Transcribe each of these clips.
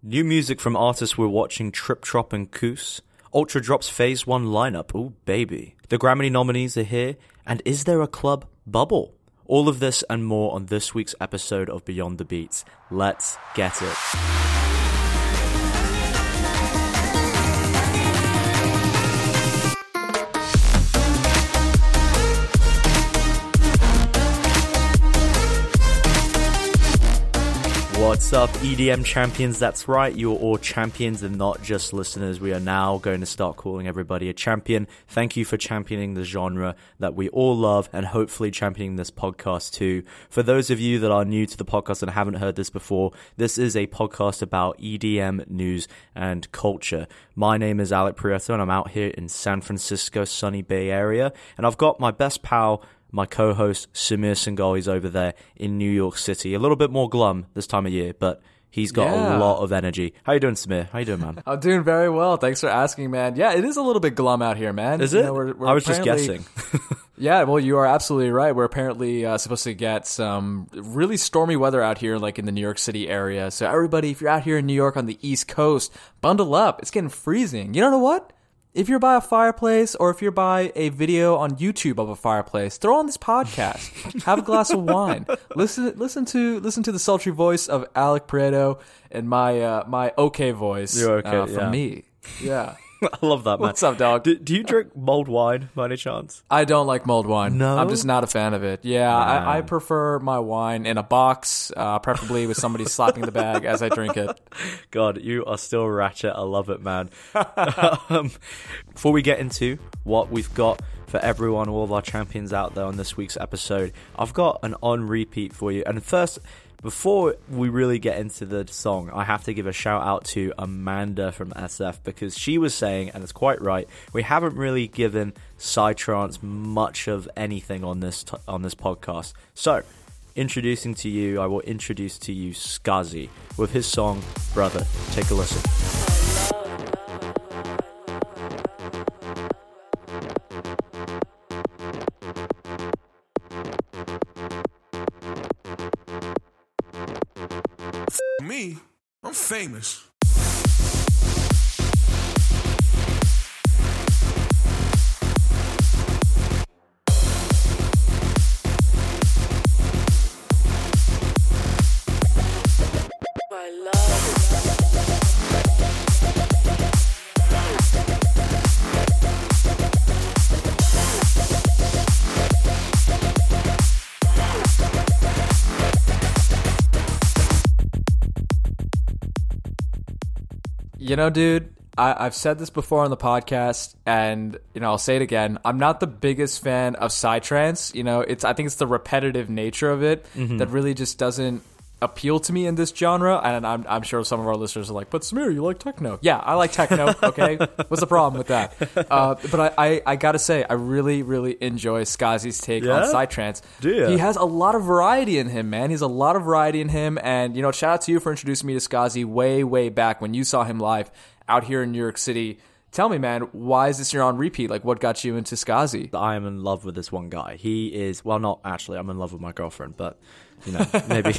New music from artists we're watching: Trip Trop and Koos. Ultra drops Phase 1 lineup. Ooh, baby. The Grammy nominees are here. And is there a club bubble? All of this and more on this week's episode of Beyond the Beats. Let's get it. What's up, EDM champions? That's right, you're all champions and not just listeners. We are now going to start calling everybody a champion. Thank you for championing the genre that we all love and hopefully championing this podcast too. For those of you that are new to the podcast and haven't heard this before, this is a podcast about EDM news and culture. My name is Alec Prieto and I'm out here in San Francisco, sunny Bay Area, and I've got my best pal, my co-host Samir Singhal. He's over there in New York City. A little bit more glum this time of year, but he's got a lot of energy. How you doing, Samir? How you doing, man? I'm doing very well. Thanks for asking, man. Yeah, it is a little bit glum out here, man. Is it? We're I was just guessing. Yeah, well, you are absolutely right. We're apparently supposed to get some really stormy weather out here, like in the New York City area. So everybody, if you're out here in New York on the East Coast, bundle up. It's getting freezing. You know what? If you're by a fireplace or if you're by a video on YouTube of a fireplace, throw on this podcast. Have a glass of wine. Listen to the sultry voice of Alec Prieto and my okay voice from me. Yeah. I love that, man. What's up, dog? Do you drink mulled wine by any chance? I don't like mulled wine. No? I'm just not a fan of it. Yeah, I prefer my wine in a box, preferably with somebody slapping the bag as I drink it. God, you are still ratchet. I love it, man. Before we get into what we've got for everyone, all of our champions out there on this week's episode, I've got an on repeat for you. And first, before we really get into the song, I have to give a shout out to Amanda from SF, because she was saying, and it's quite right, we haven't really given Psytrance much of anything on this podcast. So, I will introduce to you Skazi with his song Brother. Take a listen. Me, I'm famous. You know, dude, I've said this before on the podcast, and, I'll say it again. I'm not the biggest fan of Psytrance. I think it's the repetitive nature of it that really just doesn't appeal to me in this genre. And I'm sure some of our listeners are like, but Samir, you like techno. Yeah, I like techno, okay? What's the problem with that? But I gotta say, I really, really enjoy Skazi's take on Psytrance. He has a lot of variety in him, man. He's a lot of variety in him. And, shout out to you for introducing me to Skazi way, way back when you saw him live out here in New York City. Tell me, man, why is this your on repeat? Like, what got you into Skazi? I am in love with this one guy. He is, well, not actually, I'm in love with my girlfriend, but, maybe.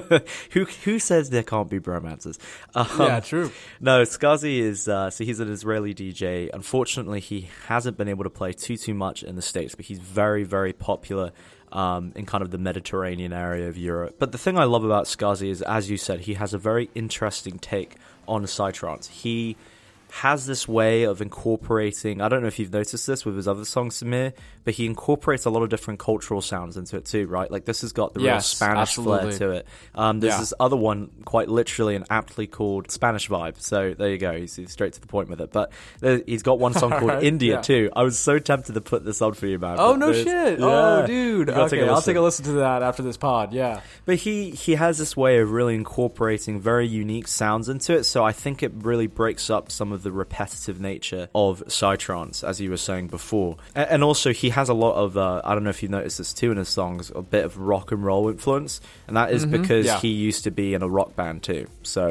who says there can't be bromances? Yeah, true. No, Skazi is, so he's an Israeli DJ. Unfortunately, he hasn't been able to play too much in the States, but he's very, very popular in kind of the Mediterranean area of Europe. But the thing I love about Skazi is, as you said, he has a very interesting take on Psytrance. He has this way of incorporating, I don't know if you've noticed this with his other songs, Samir, but he incorporates a lot of different cultural sounds into it too, right? Like, this has got the real Spanish flair to it. There's this other one, quite literally and aptly called Spanish Vibe. So there you go, he's straight to the point with it. But he's got one song called India too. I was so tempted to put this on for you, man. Oh, no shit. Oh, dude. Okay, I'll take a listen to that after this pod, yeah. But he has this way of really incorporating very unique sounds into it, so I think it really breaks up some of the repetitive nature of Psytrance, as you were saying before. And also, he has a lot of, I don't know if you've noticed this too in his songs, a bit of rock and roll influence, and that is because he used to be in a rock band too. So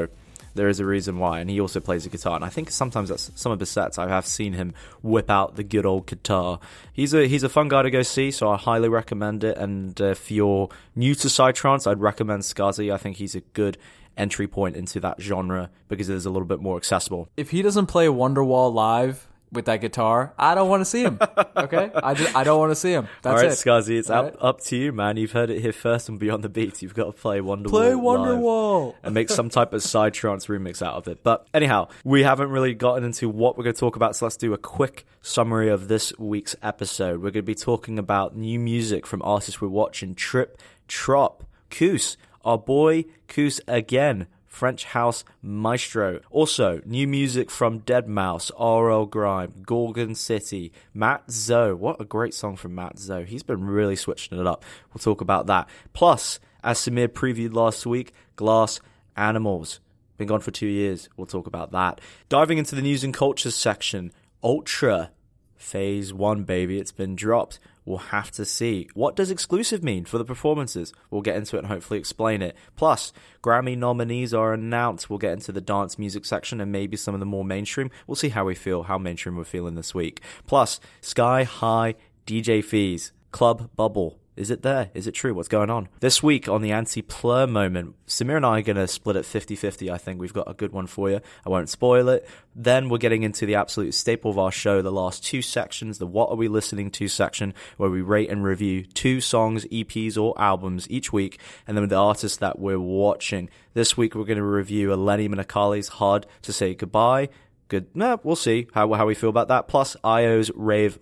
there is a reason why. And he also plays the guitar. And I think sometimes that's some of his sets. I have seen him whip out the good old guitar. He's a fun guy to go see, so I highly recommend it. And if you're new to psytrance, I'd recommend Skazi. I think he's a good entry point into that genre because it is a little bit more accessible. If he doesn't play Wonderwall live with that guitar, I don't want to see him. Okay? I don't want to see him. That's all right, it. Skazi, it's up to you, man. You've heard it here first and Beyond the Beats. You've got to play Wonderwall. Play Wonderwall. And make some type of psytrance remix out of it. But anyhow, we haven't really gotten into what we're going to talk about, so let's do a quick summary of this week's episode. We're going to be talking about new music from artists we're watching. Trip Trop, Koos, our boy Koos again, French House Maestro. Also, new music from Deadmau5, RL Grime, Gorgon City, Matt Zo. What a great song from Matt Zo. He's been really switching it up. We'll talk about that. Plus, as Samir previewed last week, Glass Animals. Been gone for 2 years. We'll talk about that. Diving into the news and culture section, Ultra Phase 1, baby. It's been dropped. We'll have to see. What does exclusive mean for the performances? We'll get into it and hopefully explain it. Plus, Grammy nominees are announced. We'll get into the dance music section and maybe some of the more mainstream. We'll see how we feel, how mainstream we're feeling this week. Plus, Sky High DJ fees. Club Bubble. Is it there? Is it true? What's going on? This week on the anti-plur moment, Samir and I are going to split it 50-50. I think we've got a good one for you. I won't spoil it. Then we're getting into the absolute staple of our show, the last two sections, the What Are We Listening To section, where we rate and review 2 songs, EPs, or albums each week, and then with the artists that we're watching. This week we're going to review Eleni Menakali's Hard to Say Goodbye. Good. No, we'll see how we feel about that. Plus, IO's Rave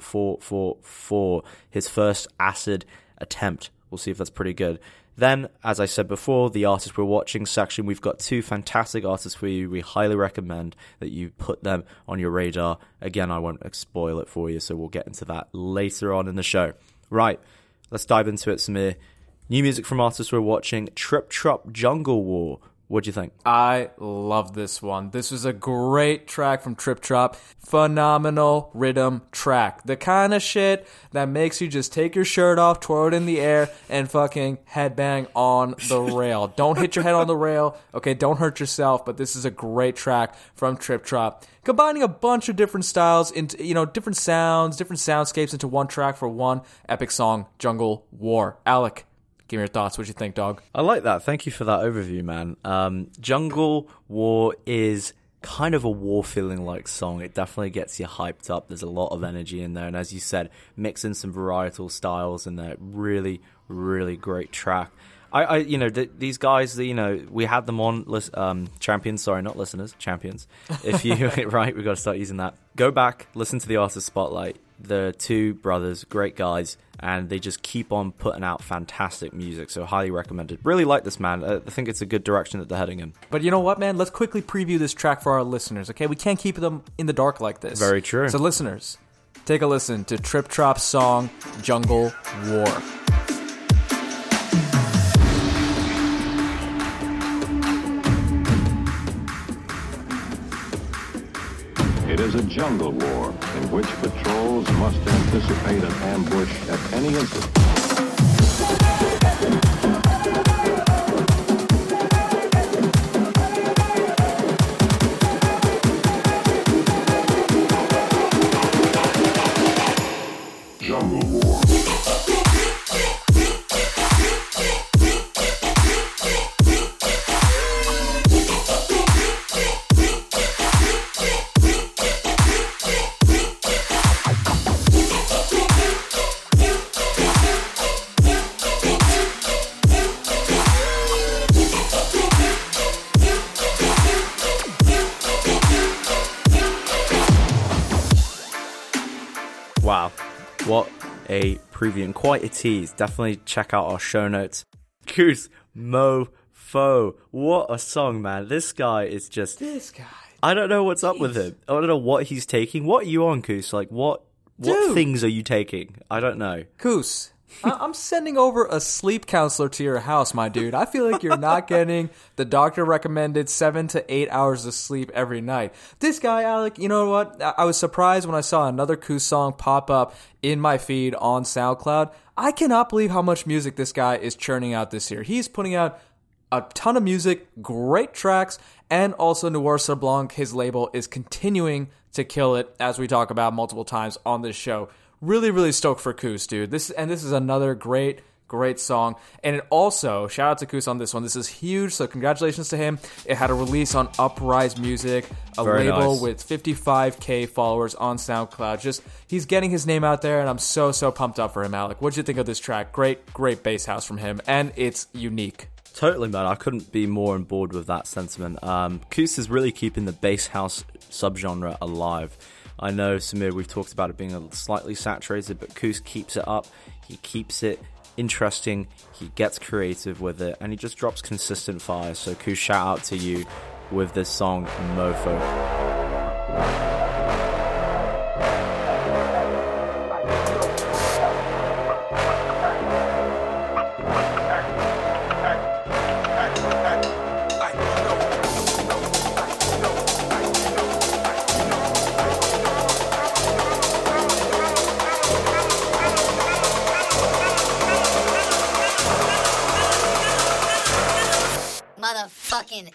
444, his first acid attempt. We'll see if that's pretty good. Then, as I said before, the artists we're watching section, we've got 2 fantastic artists for you. We highly recommend that you put them on your radar. Again, I won't spoil it for you, so we'll get into that later on in the show. Right, let's dive into it, Samir. New music from artists we're watching, Trip Trop Jungle War. What do you think? I love this one. This was a great track from Trip Trop. Phenomenal rhythm track. The kind of shit that makes you just take your shirt off, twirl it in the air, and fucking headbang on the rail. Don't hit your head on the rail. Okay, don't hurt yourself, but this is a great track from Trip Trop. Combining a bunch of different styles into, different sounds, different soundscapes into one track for one epic song, Jungle War. Alec, give me your thoughts. What you think, dog? I like that. Thank you for that overview, man. Jungle War is kind of a war-feeling like song. It definitely gets you hyped up. There's a lot of energy in there. And as you said, mixing some varietal styles in there. Really, really great track. These guys, we had them on champions. Sorry, not listeners, champions. If you right, we've got to start using that. Go back, listen to the artist spotlight. The 2 brothers, great guys, and they just keep on putting out fantastic music. So highly recommended. Really like this, man. I think it's a good direction that they're heading in. But you know what, man? Let's quickly preview this track for our listeners. Okay, we can't keep them in the dark like this. Very true. So listeners, take a listen to Trip Trop's song Jungle War. It is a jungle war in which patrols must anticipate an ambush at any instant. Jungle War. Wow, what a preview and quite a tease. Definitely check out our show notes. Koos Mofo, what a song, man. This guy is just... This guy. I don't know what's up with him. I don't know what he's taking. What are you on, Koos? Like, what things are you taking? I don't know. Koos, I'm sending over a sleep counselor to your house, my dude. I feel like you're not getting the doctor recommended 7 to 8 hours of sleep every night. This guy, Alec, you know what? I was surprised when I saw another Koos song pop up in my feed on SoundCloud. I cannot believe how much music this guy is churning out this year. He's putting out a ton of music, great tracks, and also Noir Sur Blanc, his label, is continuing to kill it, as we talk about multiple times on this show. Really, really stoked for Koos, dude. This is another great song. And it also, shout out to Koos on this one. This is huge, so congratulations to him. It had a release on Uprise Music, a Very label nice. with 55K followers on SoundCloud. Just, he's getting his name out there, and I'm so pumped up for him, Alec. What'd you think of this track? Great bass house from him, and it's unique. Totally, man. I couldn't be more on board with that sentiment. Koos is really keeping the bass house subgenre alive. I know, Samir, we've talked about it being a slightly saturated, but Koos keeps it up. He keeps it interesting. He gets creative with it, and he just drops consistent fire. So, Koos, shout out to you with this song, Mofo. Motherfucking.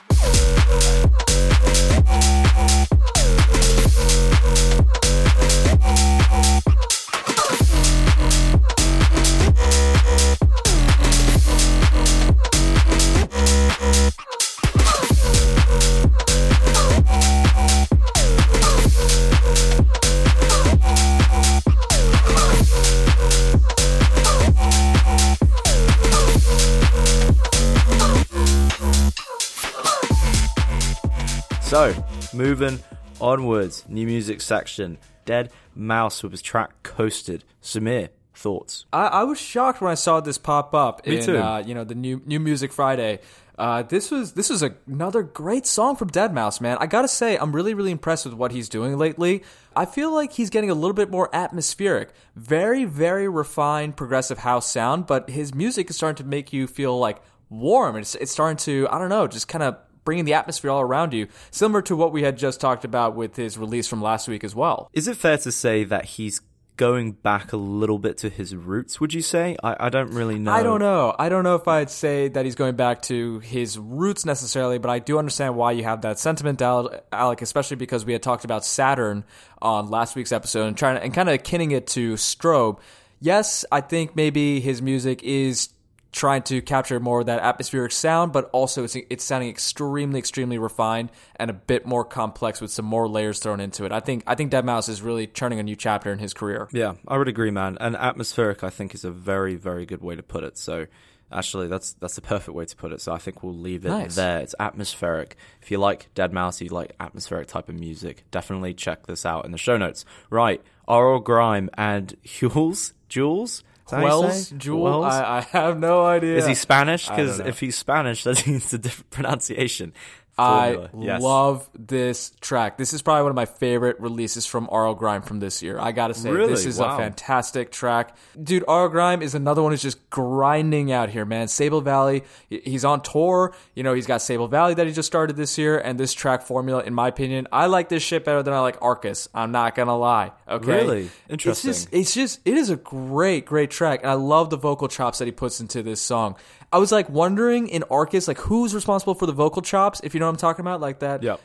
So, moving onwards, new music section. Dead Mouse with his track Coasted. Samir, thoughts? I was shocked when I saw this pop up Me in too. The new Music Friday. This was another great song from Deadmau5, man. I gotta say, I'm really, really impressed with what he's doing lately. I feel like he's getting a little bit more atmospheric. Very, very refined progressive house sound, but his music is starting to make you feel like warm. It's starting to, I don't know, just kind of bringing the atmosphere all around you, similar to what we had just talked about with his release from last week as well. Is it fair to say that he's going back a little bit to his roots, would you say? I don't really know. I don't know. I don't know if I'd say that he's going back to his roots necessarily, but I do understand why you have that sentiment, Alec, especially because we had talked about Saturn on last week's episode and kind of akinning it to Strobe. Yes, I think maybe his music is trying to capture more of that atmospheric sound, but also it's sounding extremely, extremely refined and a bit more complex with some more layers thrown into it. I think Deadmau5 is really turning a new chapter in his career. Yeah, I would agree, man. And atmospheric, I think, is a very, very good way to put it. So, actually, that's the perfect way to put it. So I think we'll leave it there. It's atmospheric. If you like Deadmau5, you like atmospheric type of music, definitely check this out in the show notes. Right, Oral Grime and Jules? Wells, Jewel? I have no idea. Is he Spanish? Because if he's Spanish, that means a different pronunciation. Formula. Love this track. This is probably one of my favorite releases from Oral Grime from this year. I gotta say, this is a fantastic track. Dude, Oral Grime is another one who's just grinding out here, man. Sable Valley, he's on tour. He's got Sable Valley that he just started this year, and this track Formula, in my opinion, I like this shit better than I like Arcus. I'm not gonna lie. Okay? Really? Interesting. It is a great, great track, and I love the vocal chops that he puts into this song. I was like wondering in Arcus, like who's responsible for the vocal chops, if you know what I'm talking about, like that. Yeah.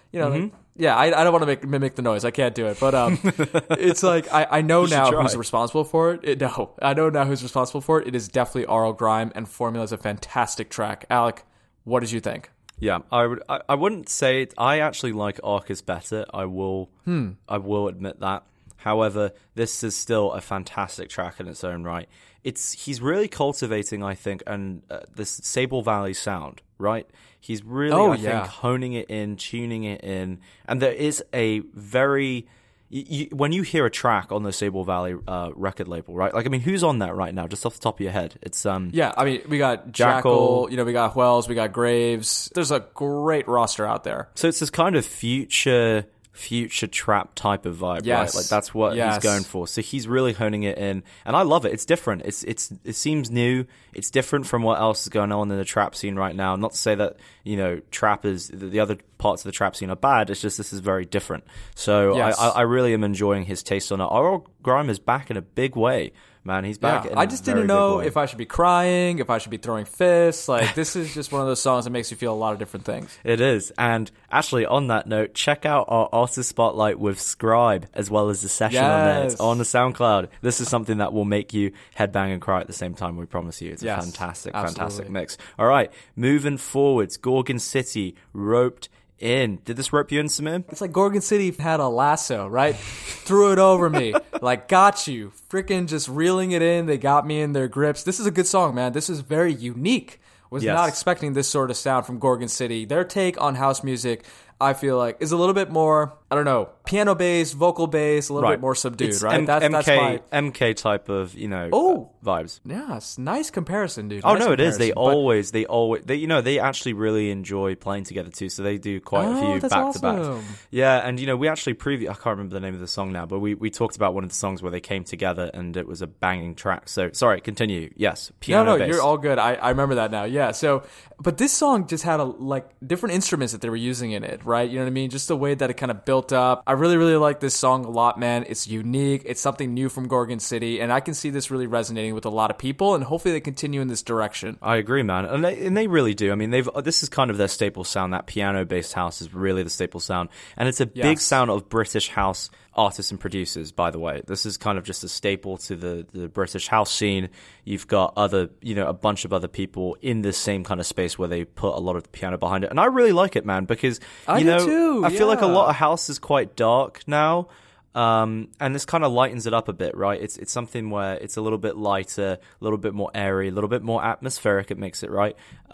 I don't want to mimic the noise. I can't do it, but it's like I know now who's responsible for it. I know now who's responsible for it. It is definitely Oral Grime, and Formula is a fantastic track. Alec, what did you think? Yeah, I wouldn't say it. I actually like Arcus better. I will admit that. However, this is still a fantastic track in its own right. He's really cultivating, I think, and this Sable Valley sound, right? He's really, I think, honing it in, tuning it in, and there is a very when you hear a track on the Sable Valley record label, right? Like, I mean, who's on that right now? Just off the top of your head, it's we got Jackal, we got Wells, we got Graves. There's a great roster out there. So it's this kind of future trap type of vibe, right? Like that's what he's going for. So he's really honing it in, and I love it. It's different. It seems new. It's different from what else is going on in the trap scene right now. Not to say that trap is the other parts of the trap scene are bad. It's just this is very different. So I really am enjoying his taste on it. Oral Grime is back in a big way, man. He's back. I just didn't know if I should be crying, if I should be throwing fists. Like, this is just one of those songs that makes you feel a lot of different things. It is. And actually, on that note, check out our artist spotlight with Scribe, as well as the session on there. It's on the SoundCloud. This is something that will make you headbang and cry at the same time, we promise you. It's a fantastic mix. All right, moving forwards, Gorgon City, Roped In. Did this rope you in, Samir? It's like Gorgon City had a lasso, right? Threw it over me. Like, got you. Freaking just reeling it in. They got me in their grips. This is a good song, man. This is very unique. Was not expecting this sort of sound from Gorgon City. Their take on house music, I feel like, is a little bit more, I don't know, piano based, vocal based, a little bit more subdued, it's right? That's my MK type of, vibes. Yeah, it's nice comparison, dude. It is. They always, they actually really enjoy playing together too. So they do quite a few back to backs. Yeah, and we actually I can't remember the name of the song now, but we talked about one of the songs where they came together and it was a banging track. So sorry, continue. Yes, piano based. You're all good. I remember that now. Yeah. So, but this song just had different instruments that they were using in it, right? You know what I mean? Just the way that it kind of built up. I really, really like this song a lot, man. It's unique. It's something new from Gorgon City, and I can see this really resonating with a lot of people, and hopefully they continue in this direction. I agree, man. And they really do. I mean, this is kind of their staple sound. That piano-based house is really the staple sound. And it's a big sound of British house artists and producers, by the way. This is kind of just a staple to the British house scene. You've got a bunch of other people in this same kind of space where they put a lot of the piano behind it. And I really like it, man, because, I feel like a lot of house is quite dark now. And this kind of lightens it up a bit, right? It's something where it's a little bit lighter, a little bit more airy, a little bit more atmospheric. It makes it, right?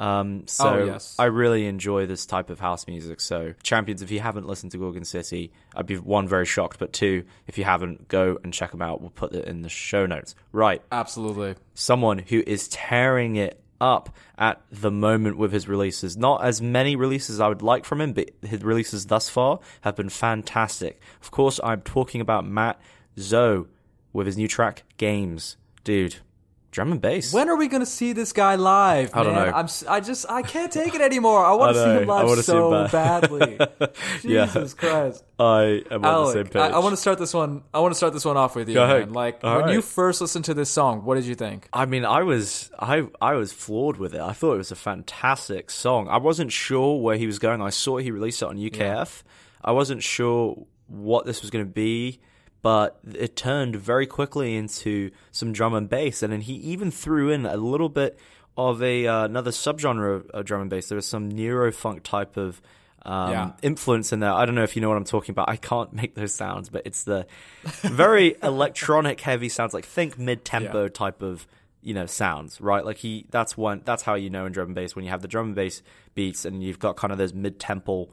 I really enjoy this type of house music. So, champions, if you haven't listened to Gorgon City, I'd be one, very shocked, but two, if you haven't, go and check them out. We'll put it in the show notes. Right. Absolutely. Someone who is tearing it up at the moment with his releases. Not as many releases I would like from him, but his releases thus far have been fantastic. Of course, I'm talking about Matt Zo with his new track, Games. Dude, drum and bass. When are we going to see this guy live, man? I don't know. I can't take it anymore. I want to see him live so badly. Jesus Christ. I am on the same page. I want to start this one. I want to start this one off with you, man. Like, when you first listened to this song, what did you think? I mean, I was floored with it. I thought it was a fantastic song. I wasn't sure where he was going. I saw he released it on UKF. Yeah. I wasn't sure what this was going to be, but it turned very quickly into some drum and bass, and then he even threw in a little bit of another subgenre of drum and bass. There was some neurofunk type of influence in there. I don't know if you know what I'm talking about. I can't make those sounds, but it's the very electronic heavy sounds, like think mid-tempo type of sounds, right? Like that's how you know in drum and bass, when you have the drum and bass beats and you've got kind of those mid-tempo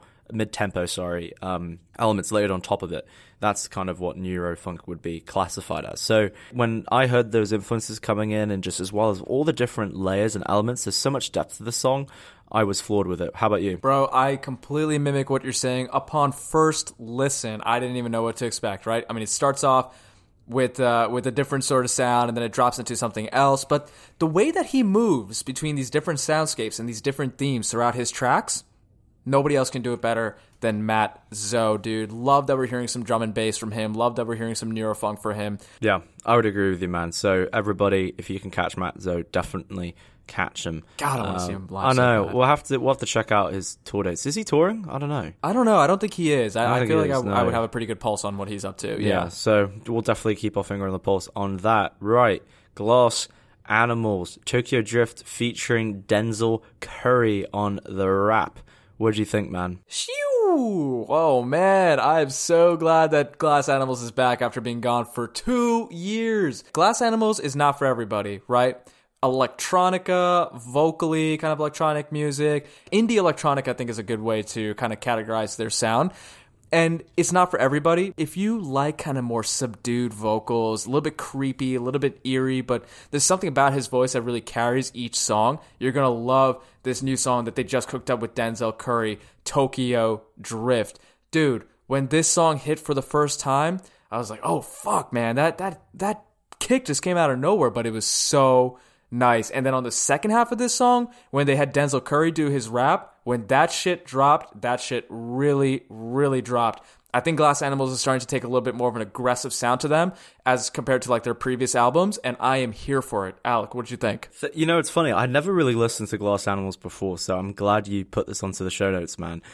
elements layered on top of it. That's kind of what neurofunk would be classified as. So when I heard those influences coming in, and just as well as all the different layers and elements, there's so much depth to the song, I was floored with it. How about you? Bro, I completely mimic what you're saying. Upon first listen, I didn't even know what to expect, right? I mean, it starts off with a different sort of sound, and then it drops into something else. But the way that he moves between these different soundscapes and these different themes throughout his tracks, nobody else can do it better than Matt Zo, dude. Love that we're hearing some drum and bass from him. Love that we're hearing some neurofunk for him. Yeah, I would agree with you, man. So everybody, if you can catch Matt Zo, definitely catch him. God, I want to see him live. I know. We'll have to check out his tour dates. Is he touring? I don't know. I don't think he is. I feel like I would have a pretty good pulse on what he's up to. Yeah. So we'll definitely keep our finger on the pulse on that. Right. Glass Animals, Tokyo Drift featuring Denzel Curry on the rap. What do you think, man? Shoo! Oh, man. I'm so glad that Glass Animals is back after being gone for 2 years. Glass Animals is not for everybody, right? Electronica, vocally, kind of electronic music. Indie electronic, I think, is a good way to kind of categorize their sound. And it's not for everybody. If you like kind of more subdued vocals, a little bit creepy, a little bit eerie, but there's something about his voice that really carries each song, you're going to love this new song that they just cooked up with Denzel Curry, Tokyo Drift. Dude, when this song hit for the first time, I was like, oh, fuck, man. That kick just came out of nowhere, but it was so nice. And then on the second half of this song, when they had Denzel Curry do his rap, when that shit dropped, that shit really, really dropped. I think Glass Animals is starting to take a little bit more of an aggressive sound to them as compared to like their previous albums, and I am here for it. Alec, what did you think? You know, it's funny. I never really listened to Glass Animals before, so I'm glad you put this onto the show notes, man.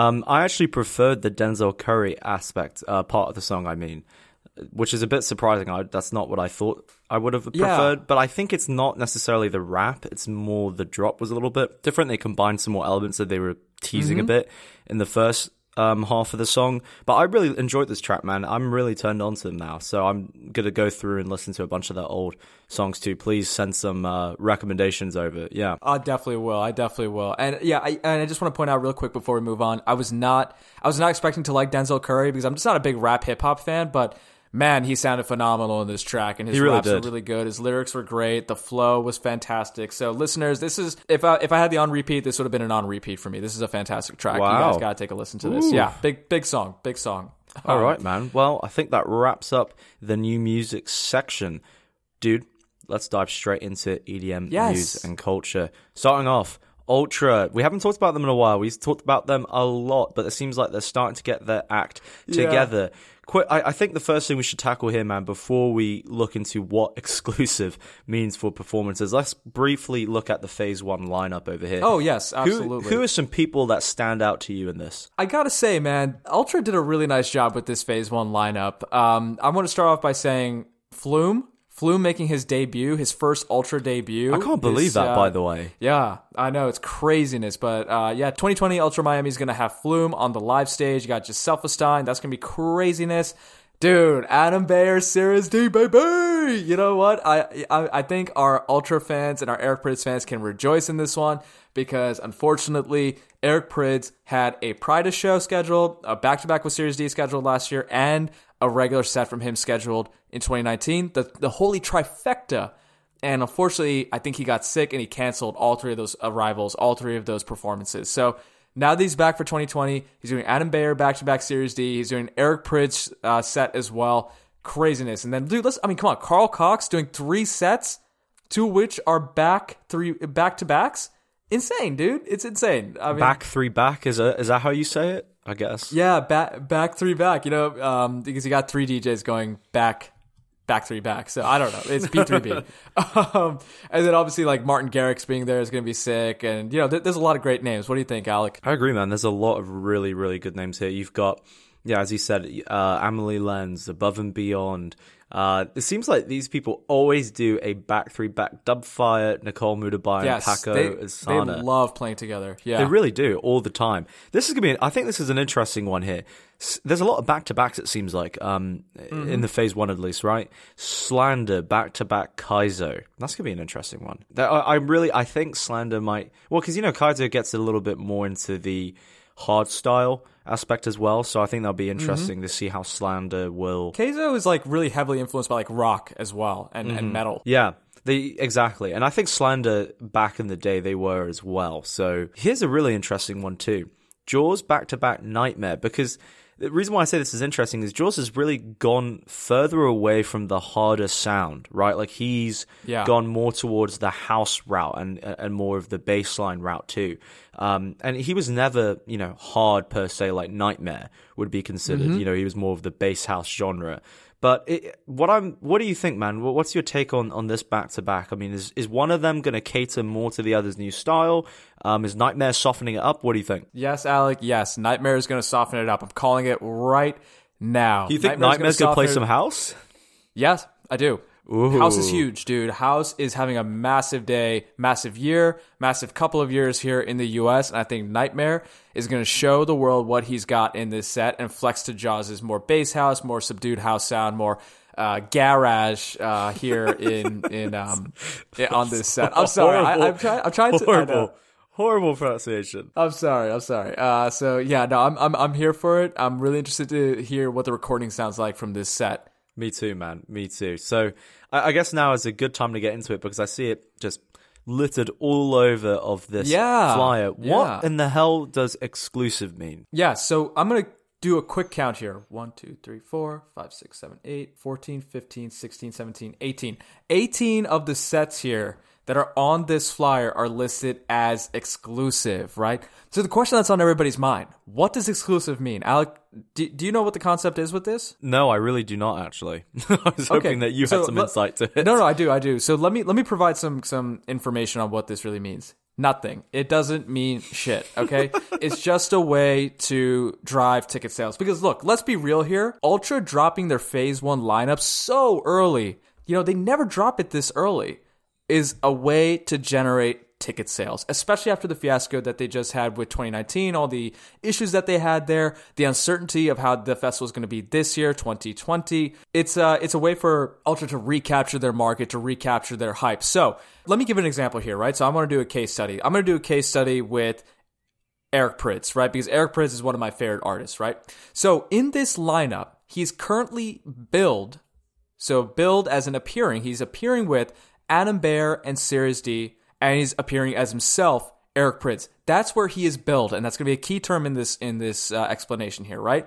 I actually preferred the Denzel Curry aspect, part of the song, I mean, which is a bit surprising. That's not what I thought I would have preferred, but I think it's not necessarily the rap. It's more the drop was a little bit different. They combined some more elements that they were teasing a bit in the first half of the song, but I really enjoyed this track, man. I'm really turned on to them now, so I'm gonna go through and listen to a bunch of their old songs too. Please send some recommendations over. Yeah, I definitely will. And yeah, I just want to point out real quick before we move on, I was not expecting to like Denzel Curry because I'm just not a big rap hip hop fan, but man, he sounded phenomenal in this track, and his raps were really good. His lyrics were great. The flow was fantastic. So, listeners, this is if I had the on repeat, this would have been an on repeat for me. This is a fantastic track. Wow. You guys got to take a listen to this. Ooh. Yeah, big song. All right, man. Well, I think that wraps up the new music section, dude. Let's dive straight into EDM news and culture. Starting off, Ultra. We haven't talked about them in a while. We've talked about them a lot, but it seems like they're starting to get their act together. I think the first thing we should tackle here, man, before we look into what exclusive means for performances, let's briefly look at the Phase 1 lineup over here. Oh, yes, absolutely. Who are some people that stand out to you in this? I gotta say, man, Ultra did a really nice job with this Phase 1 lineup. I want to start off by saying Flume making his debut, his first Ultra debut. I can't believe that, by the way. Yeah, I know, it's craziness. But 2020 Ultra Miami is going to have Flume on the live stage. You got just Self-Esteem. That's going to be craziness. Dude, Adam Beyer, Cirrus D, baby! You know what? I think our Ultra fans and our Eric Prydz fans can rejoice in this one because, unfortunately, Eric Prydz had a Pride show scheduled, a back-to-back with Cirrus D scheduled last year, and a regular set from him scheduled in 2019, the holy trifecta. And unfortunately, I think he got sick and he canceled all three of those arrivals, all three of those performances. So now that he's back for 2020, he's doing Adam Beyer back-to-back Cirrus D. He's doing Eric Prydz set as well. Craziness. And then, dude, come on, Carl Cox doing 3 sets, 2 of which are back-to-backs. Insane, dude. It's insane. I mean, back 3 back, is that how you say it? I guess. Yeah, back 3 back, you know, because you got 3 DJs going back 3 back. So I don't know. It's B3B. And then obviously like Martin Garrix being there is going to be sick. And, you know, there's a lot of great names. What do you think, Alec? I agree, man. There's a lot of really, really good names here. You've got, as you said, Amelie Lenz, Above and Beyond. It seems like these people always do a back 3 back. Dubfire, Nicole Mudabai, and Paco Azana. They love playing together. Yeah, they really do all the time. This is gonna be. I think this is an interesting one here. There's a lot of back to backs. It seems like in the Phase 1 at least, right? Slander back to back Kaizo. That's gonna be an interesting one. I think Slander might. Well, because Kaizo gets a little bit more into the hard style aspect as well, so I think that'll be interesting to see how Slander will. Kaizo is like really heavily influenced by like rock as well and metal. Yeah, exactly. And I think Slander back in the day they were as well. So here's a really interesting one too. Jaws back to back Nightmare, because the reason why I say this is interesting is Jaws has really gone further away from the harder sound, right? Like he's gone more towards the house route and more of the bassline route too. And he was never, hard per se, like Nightmare would be considered. He was more of the bass house genre. But what do you think, man? What's your take on this back to back? I mean, is one of them going to cater more to the other's new style? Is Nightmare softening it up? What do you think? Yes, Alec. Yes, Nightmare is going to soften it up. I'm calling it right now. Do you think Nightmare's going to play some house? Yes, I do. Ooh. House is huge, dude. House is having a massive day, massive year, massive couple of years here in the US, and I think Nightmare is going to show the world what he's got in this set and flex to Jaws' more bass house, more subdued house sound, more garage here on this set. I'm sorry. I'm trying to. Horrible pronunciation. I'm sorry. So yeah, no, I'm here for it. I'm really interested to hear what the recording sounds like from this set. Me too, man. Me too. So I guess now is a good time to get into it because I see it just littered all over of this flyer. What in the hell does exclusive mean? Yeah, so I'm going to do a quick count here. 1, 2, 3, 4, 5, 6, 7, 8, 14, 15, 16, 17, 18. 18 of the sets here that are on this flyer are listed as exclusive, right? So the question that's on everybody's mind, what does exclusive mean? Alec, do you know what the concept is with this? No, I really do not, actually. I was hoping that you had some insight to it. No, I do. So let me provide some information on what this really means. Nothing. It doesn't mean shit, okay? It's just a way to drive ticket sales. Because look, let's be real here. Ultra dropping their Phase 1 lineup so early, they never drop it this early, is a way to generate ticket sales, especially after the fiasco that they just had with 2019, all the issues that they had there, the uncertainty of how the festival is going to be this year, 2020. It's a way for Ultra to recapture their market, to recapture their hype. So let me give an example here, right? So I'm going to do a case study. I'm going to do a case study with Eric Prydz, right? Because Eric Prydz is one of my favorite artists, right? So in this lineup, he's currently billed. So billed as an appearing. He's appearing with Adam Bear and Series D, and he's appearing as himself, Eric Prydz. That's where he is billed, and that's going to be a key term in this explanation here, right?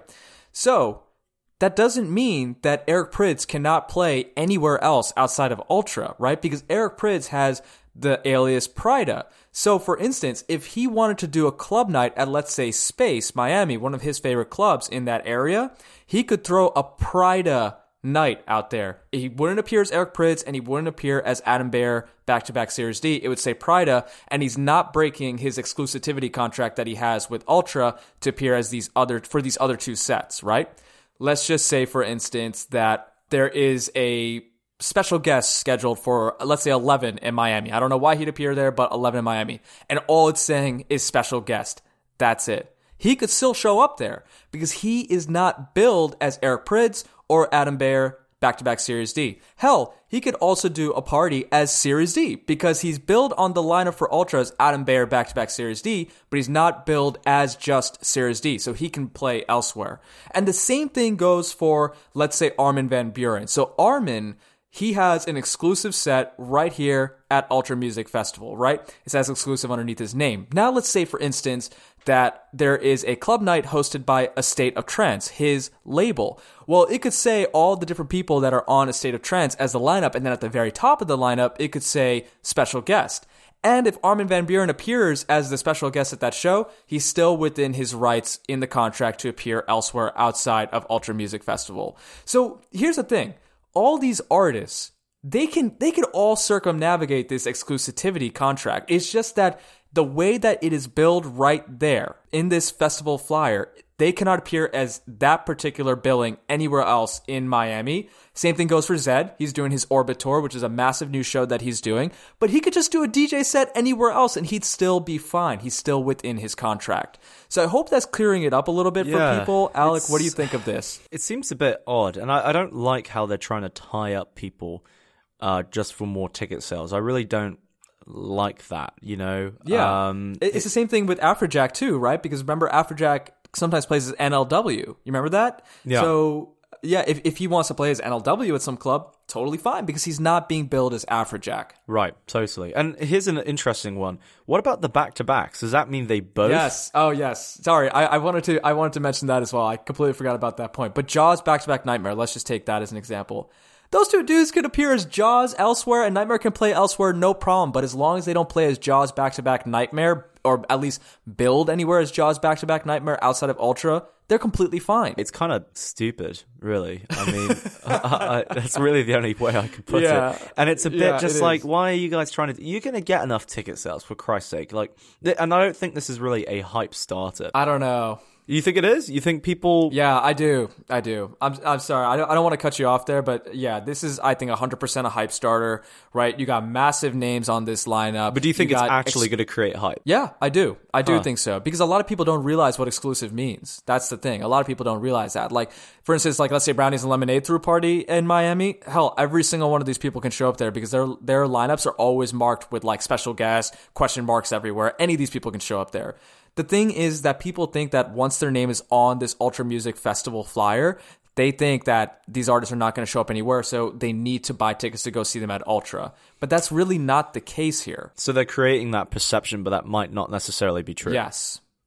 So that doesn't mean that Eric Prydz cannot play anywhere else outside of Ultra, right? Because Eric Prydz has the alias Pryda. So, for instance, if he wanted to do a club night at, let's say, Space, Miami, one of his favorite clubs in that area, he could throw a Pryda night out there. He wouldn't appear as Eric Prydz, and he wouldn't appear as Adam Bear back-to-back Series D. It would say Pryda, and he's not breaking his exclusivity contract that he has with Ultra to appear as these other two sets, right? Let's just say, for instance, that there is a special guest scheduled for, let's say, 11 in Miami. I don't know why he'd appear there, but 11 in Miami. And all it's saying is special guest. That's it. He could still show up there because he is not billed as Eric Prydz or Adam Bear back-to-back Series D. Hell, he could also do a party as Series D because he's billed on the lineup for Ultra as Adam Bear back-to-back Series D, but he's not billed as just Series D, so he can play elsewhere. And the same thing goes for, let's say, Armin van Buuren. So Armin, he has an exclusive set right here at Ultra Music Festival, right? It says exclusive underneath his name. Now let's say, for instance, that there is a club night hosted by A State of Trance, his label. Well, it could say all the different people that are on A State of Trance as the lineup, and then at the very top of the lineup, it could say special guest. And if Armin van Buuren appears as the special guest at that show, he's still within his rights in the contract to appear elsewhere outside of Ultra Music Festival. So here's the thing. All these artists, they can all circumnavigate this exclusivity contract. It's just that the way that it is billed right there in this festival flyer, they cannot appear as that particular billing anywhere else in Miami. Same thing goes for Zed. He's doing his Orbit Tour, which is a massive new show that he's doing. But he could just do a DJ set anywhere else and he'd still be fine. He's still within his contract. So I hope that's clearing it up a little bit for people. Alec, what do you think of this? It seems a bit odd, and I don't like how they're trying to tie up people just for more ticket sales. I really don't like that, Yeah. It's the same thing with Afrojack too, right? Because remember, Afrojack sometimes plays as NLW. You remember that? Yeah. So, yeah, if he wants to play as NLW at some club, totally fine, because he's not being billed as Afrojack. Right, totally. And here's an interesting one. What about the back-to-backs? Does that mean they both? Yes. Oh, yes. Sorry, I wanted to mention that as well. I completely forgot about that point. But Jaws back-to-back Nightmare, let's just take that as an example. Those two dudes could appear as Jaws elsewhere, and Nightmare can play elsewhere, no problem. But as long as they don't play as Jaws back-to-back Nightmare, or at least build anywhere as Jaws back-to-back Nightmare outside of Ultra, they're completely fine. It's kind of stupid, really. I mean, that's really the only way I can put it. And it's a bit just like, why are you guys trying to... You're going to get enough ticket sales, for Christ's sake. And I don't think this is really a hype starter. I don't know. You think it is? You think people... Yeah, I do. I'm sorry. I don't want to cut you off there, but yeah, this is, I think, 100% a hype starter, right? You got massive names on this lineup. But do you think it's actually going to create hype? Yeah, I do. I do think so. Because a lot of people don't realize what exclusive means. That's the thing. A lot of people don't realize that. Like, for instance, let's say Brownies and Lemonade threw a party in Miami. Hell, every single one of these people can show up there because their lineups are always marked with special guests, question marks everywhere. Any of these people can show up there. The thing is that people think that once their name is on this Ultra Music Festival flyer, they think that these artists are not going to show up anywhere, so they need to buy tickets to go see them at Ultra. But that's really not the case here. So they're creating that perception, but that might not necessarily be true. Yes.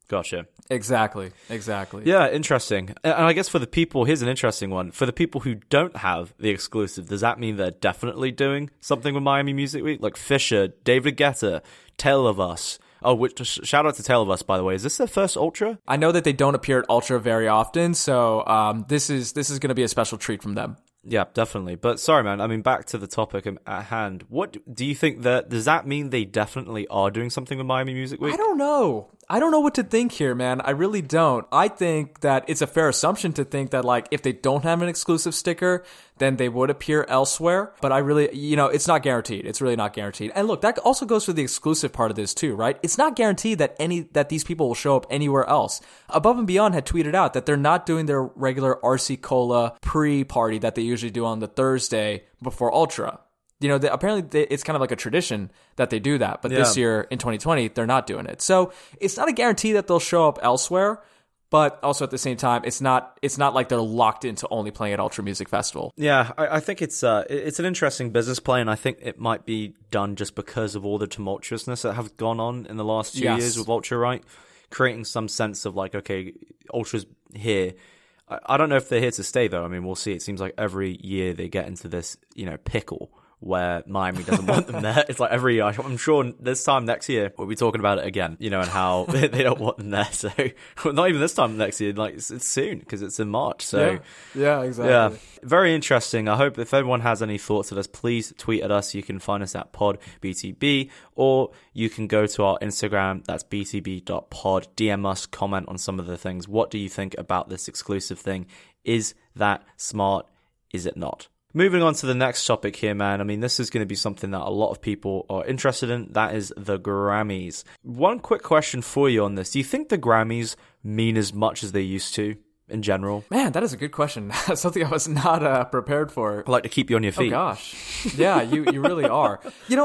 Gotcha. Exactly. Yeah, interesting. And I guess for the people, here's an interesting one. For the people who don't have the exclusive, does that mean they're definitely doing something with Miami Music Week? Like Fisher, David Guetta, Tale of Us. Oh, shout out to Tale of Us, by the way. Is this their first Ultra? I know that they don't appear at Ultra very often, so this is going to be a special treat from them. Yeah, definitely. But sorry, man. I mean, back to the topic at hand. What do you think does that mean they definitely are doing something with Miami Music Week? I don't know what to think here, man. I really don't. I think that it's a fair assumption to think that, like, if they don't have an exclusive sticker, then they would appear elsewhere. But I really, it's not guaranteed. It's really not guaranteed. And look, that also goes for the exclusive part of this too, right? It's not guaranteed that these people will show up anywhere else. Above and Beyond had tweeted out that they're not doing their regular RC Cola pre-party that they usually do on the Thursday before Ultra. Apparently it's kind of like a tradition that they do that. But this year, in 2020, they're not doing it. So it's not a guarantee that they'll show up elsewhere. But also at the same time, it's not like they're locked into only playing at Ultra Music Festival. Yeah, I think it's an interesting business play, and I think it might be done just because of all the tumultuousness that have gone on in the last 2 years with Ultra, right? Creating some sense of like, okay, Ultra's here. I don't know if they're here to stay, though. I mean, we'll see. It seems like every year they get into this, pickle where Miami doesn't want them there. It's like every year. I'm sure this time next year we'll be talking about it again, and how they don't want them there. So, well, not even this time next year. Like it's soon because it's in March. So, yeah, exactly. Yeah, very interesting. I hope if everyone has any thoughts of us, please tweet at us. You can find us at podbtb, or you can go to our Instagram. That's btb.pod. DM us, comment on some of the things. What do you think about this exclusive thing? Is that smart? Is it not? Moving on to the next topic here, man. I mean, this is going to be something that a lot of people are interested in. That is the Grammys. One quick question for you on this. Do you think the Grammys mean as much as they used to in general? Man, that is a good question. Something I was not prepared for. I like to keep you on your feet. Oh, gosh. Yeah, you really are.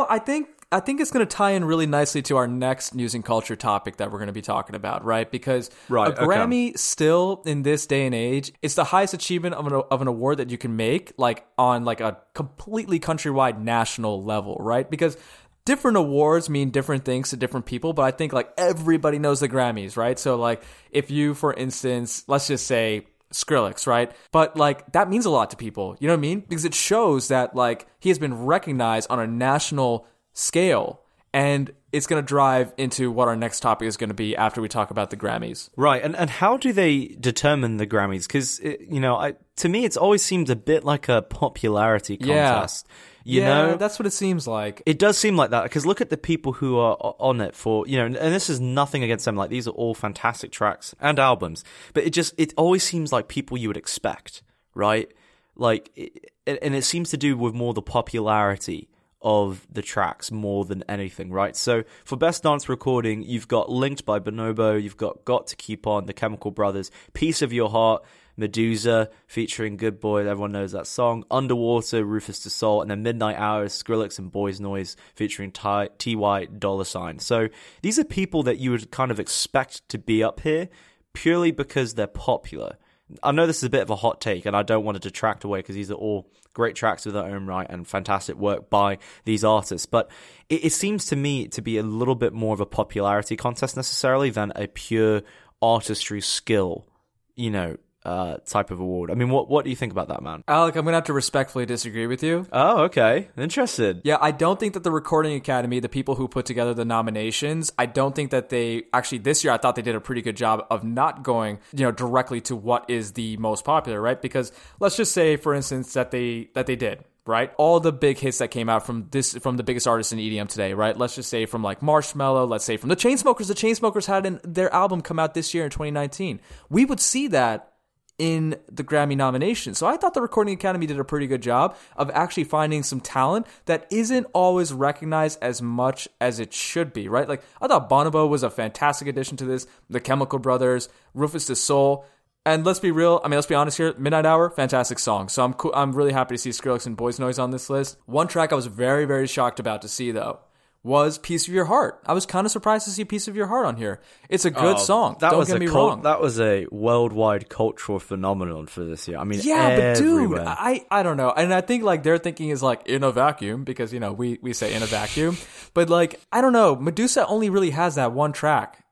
I think it's going to tie in really nicely to our next news and culture topic that we're going to be talking about, right? Because a Grammy still in this day and age, it's the highest achievement of an award that you can make, like on like a completely countrywide national level, right? Because different awards mean different things to different people, but I think like everybody knows the Grammys, right? So like if you, for instance, let's just say Skrillex, right? But like that means a lot to people, you know what I mean? Because it shows that like he has been recognized on a national scale, and it's going to drive into what our next topic is going to be after we talk about the Grammys. Right, and how do they determine the Grammys? Because, to me, it's always seemed a bit like a popularity contest. You know? That's what it seems like. It does seem like that, because look at the people who are on it for, and this is nothing against them, like these are all fantastic tracks and albums, but it always seems like people you would expect, right? Like, and it seems to do with more the popularity of the tracks more than anything, right? So for Best Dance Recording, you've got Linked by Bonobo, you've got to Keep On, The Chemical Brothers, Piece of Your Heart, Medusa featuring Good Boy, everyone knows that song, Underwater, Rufus Du Sol, and then Midnight Hours, Skrillex and Boys Noise featuring T.Y. Dolla $ign. So these are people that you would kind of expect to be up here purely because they're popular. I know this is a bit of a hot take, and I don't want to detract away because these are all great tracks of their own right and fantastic work by these artists. But it seems to me to be a little bit more of a popularity contest necessarily than a pure artistry skill, type of award. I mean, what do you think about that, man? Alec, I'm going to have to respectfully disagree with you. Oh, okay. Interested. Yeah, I don't think that the Recording Academy, the people who put together the nominations, I don't think that they actually this year I thought they did a pretty good job of not going, directly to what is the most popular, right? Because let's just say, for instance, that they did. Right? All the big hits that came out from the biggest artists in EDM today, right? Let's just say from like Marshmello, let's say from the Chainsmokers. The Chainsmokers had their album come out this year in 2019. We would see that in the Grammy nomination. So I thought the Recording Academy did a pretty good job of actually finding some talent that isn't always recognized as much as it should be, right? Like I thought Bonobo was a fantastic addition to this, The Chemical Brothers, Rufus Du Sol. And let's be real, let's be honest here, Midnight Hour, fantastic song. So I'm really happy to see Skrillex and Boys Noise on this list. One track I was very, very shocked about to see, though, was Piece of Your Heart. I was kind of surprised to see Piece of Your Heart on here. It's a good song. Don't get me wrong. That was a worldwide cultural phenomenon for this year. I mean, but dude, everywhere. I don't know. And I think like their thinking is like in a vacuum because, we say in a vacuum. But like, I don't know. Medusa only really has that one track.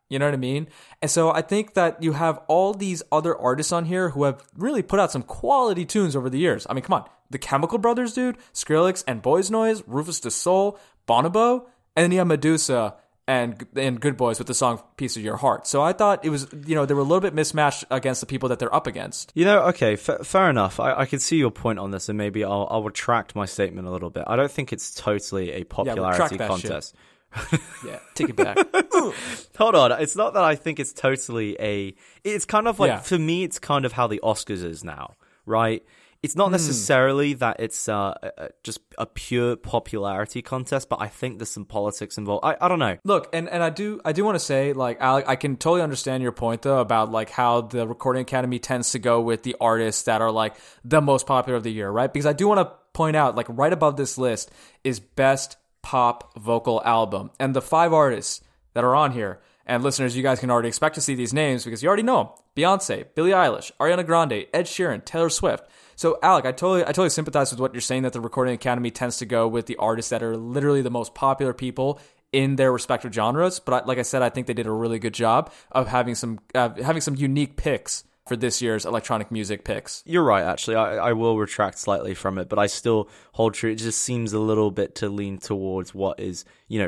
You know what I mean? And so I think that you have all these other artists on here who have really put out some quality tunes over the years. I mean, come on. The Chemical Brothers, dude, Skrillex and Boys Noise, Rufus Du Sol, Bonobo, and then you have Medusa and Good Boys with the song Piece of Your Heart. So I thought it was, they were a little bit mismatched against the people that they're up against. Okay, fair enough. I can see your point on this, and maybe I'll retract my statement a little bit. I don't think it's totally a popularity contest. Yeah, take it back. Hold on. It's not that I think it's totally it's kind of like, for me, it's kind of how the Oscars is now, right? It's not necessarily that it's just a pure popularity contest, but I think there's some politics involved. I don't know. Look, and I do want to say, like, Alec, I can totally understand your point, though, about, like, how the Recording Academy tends to go with the artists that are, like, the most popular of the year, right? Because I do want to point out, like, right above this list is Best Pop Vocal Album. And the 5 artists that are on here, and listeners, you guys can already expect to see these names because you already know them. Beyonce, Billie Eilish, Ariana Grande, Ed Sheeran, Taylor Swift. So, Alec, I totally sympathize with what you're saying, that the Recording Academy tends to go with the artists that are literally the most popular people in their respective genres. But like I said, I think they did a really good job of having some unique picks for this year's electronic music picks. You're right, actually. I will retract slightly from it, but I still hold true. It just seems a little bit to lean towards what is,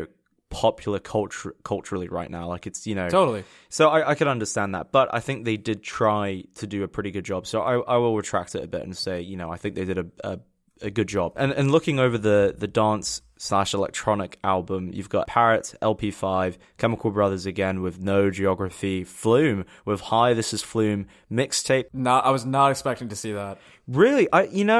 popular culturally right now. Like, it's, Totally. So I can understand that, but I think they did try to do a pretty good job. So I will retract it a bit and say, I think they did a good job. And looking over the dance/electronic album, you've got Parrot, LP5, Chemical Brothers again with No Geography, Flume with Hi, This Is Flume, Mixtape. I was not expecting to see that. Really?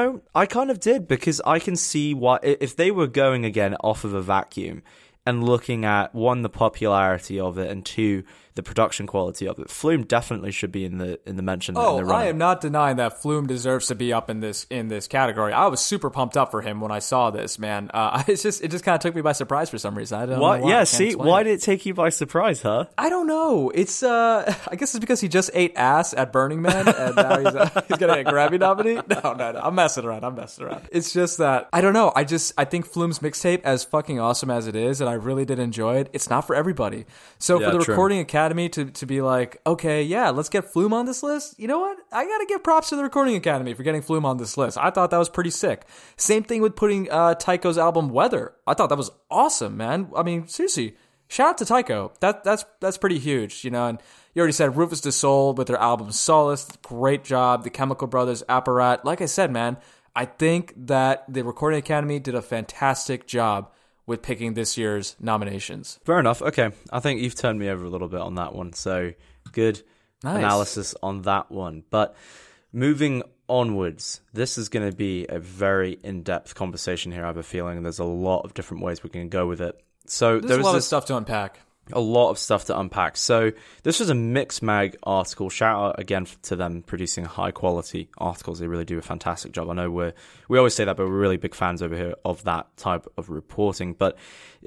I kind of did, because I can see why, if they were going again off of a vacuum and looking at, 1, the popularity of it, and 2, the production quality of it, Flume definitely should be in the mention. Oh, in the running. I am not denying that Flume deserves to be up in this category. I was super pumped up for him when I saw this, man. It just kind of took me by surprise for some reason. I don't know why. Yeah, see, why did it take you by surprise, huh? I don't know. It's I guess it's because he just ate ass at Burning Man, and now he's gonna get a Grammy nominee. No, I'm messing around. It's just that I don't know. I think Flume's mixtape, as fucking awesome as it is, and I really did enjoy it, it's not for everybody. So for the Recording Academy to be like, okay, yeah, let's get Flume on this list. You know what? I gotta give props to the Recording Academy for getting Flume on this list. I thought that was pretty sick. Same thing with putting Tycho's album Weather. I thought that was awesome, man. I mean, seriously, shout out to Tycho. That's pretty huge, And you already said Rufus Du Sol with their album Solace. Great job. The Chemical Brothers, Apparat. Like I said, man, I think that the Recording Academy did a fantastic job with picking this year's nominations. Fair enough. Okay. I think you've turned me over a little bit on that one. So good analysis on that one. But moving onwards, this is going to be a very in-depth conversation here. I have a feeling there's a lot of different ways we can go with it. So there's a lot of stuff to unpack. A lot of stuff to unpack. So this was a Mixmag article. Shout out again to them producing high quality articles. They really do a fantastic job. I know we always say that, but we're really big fans over here of that type of reporting. But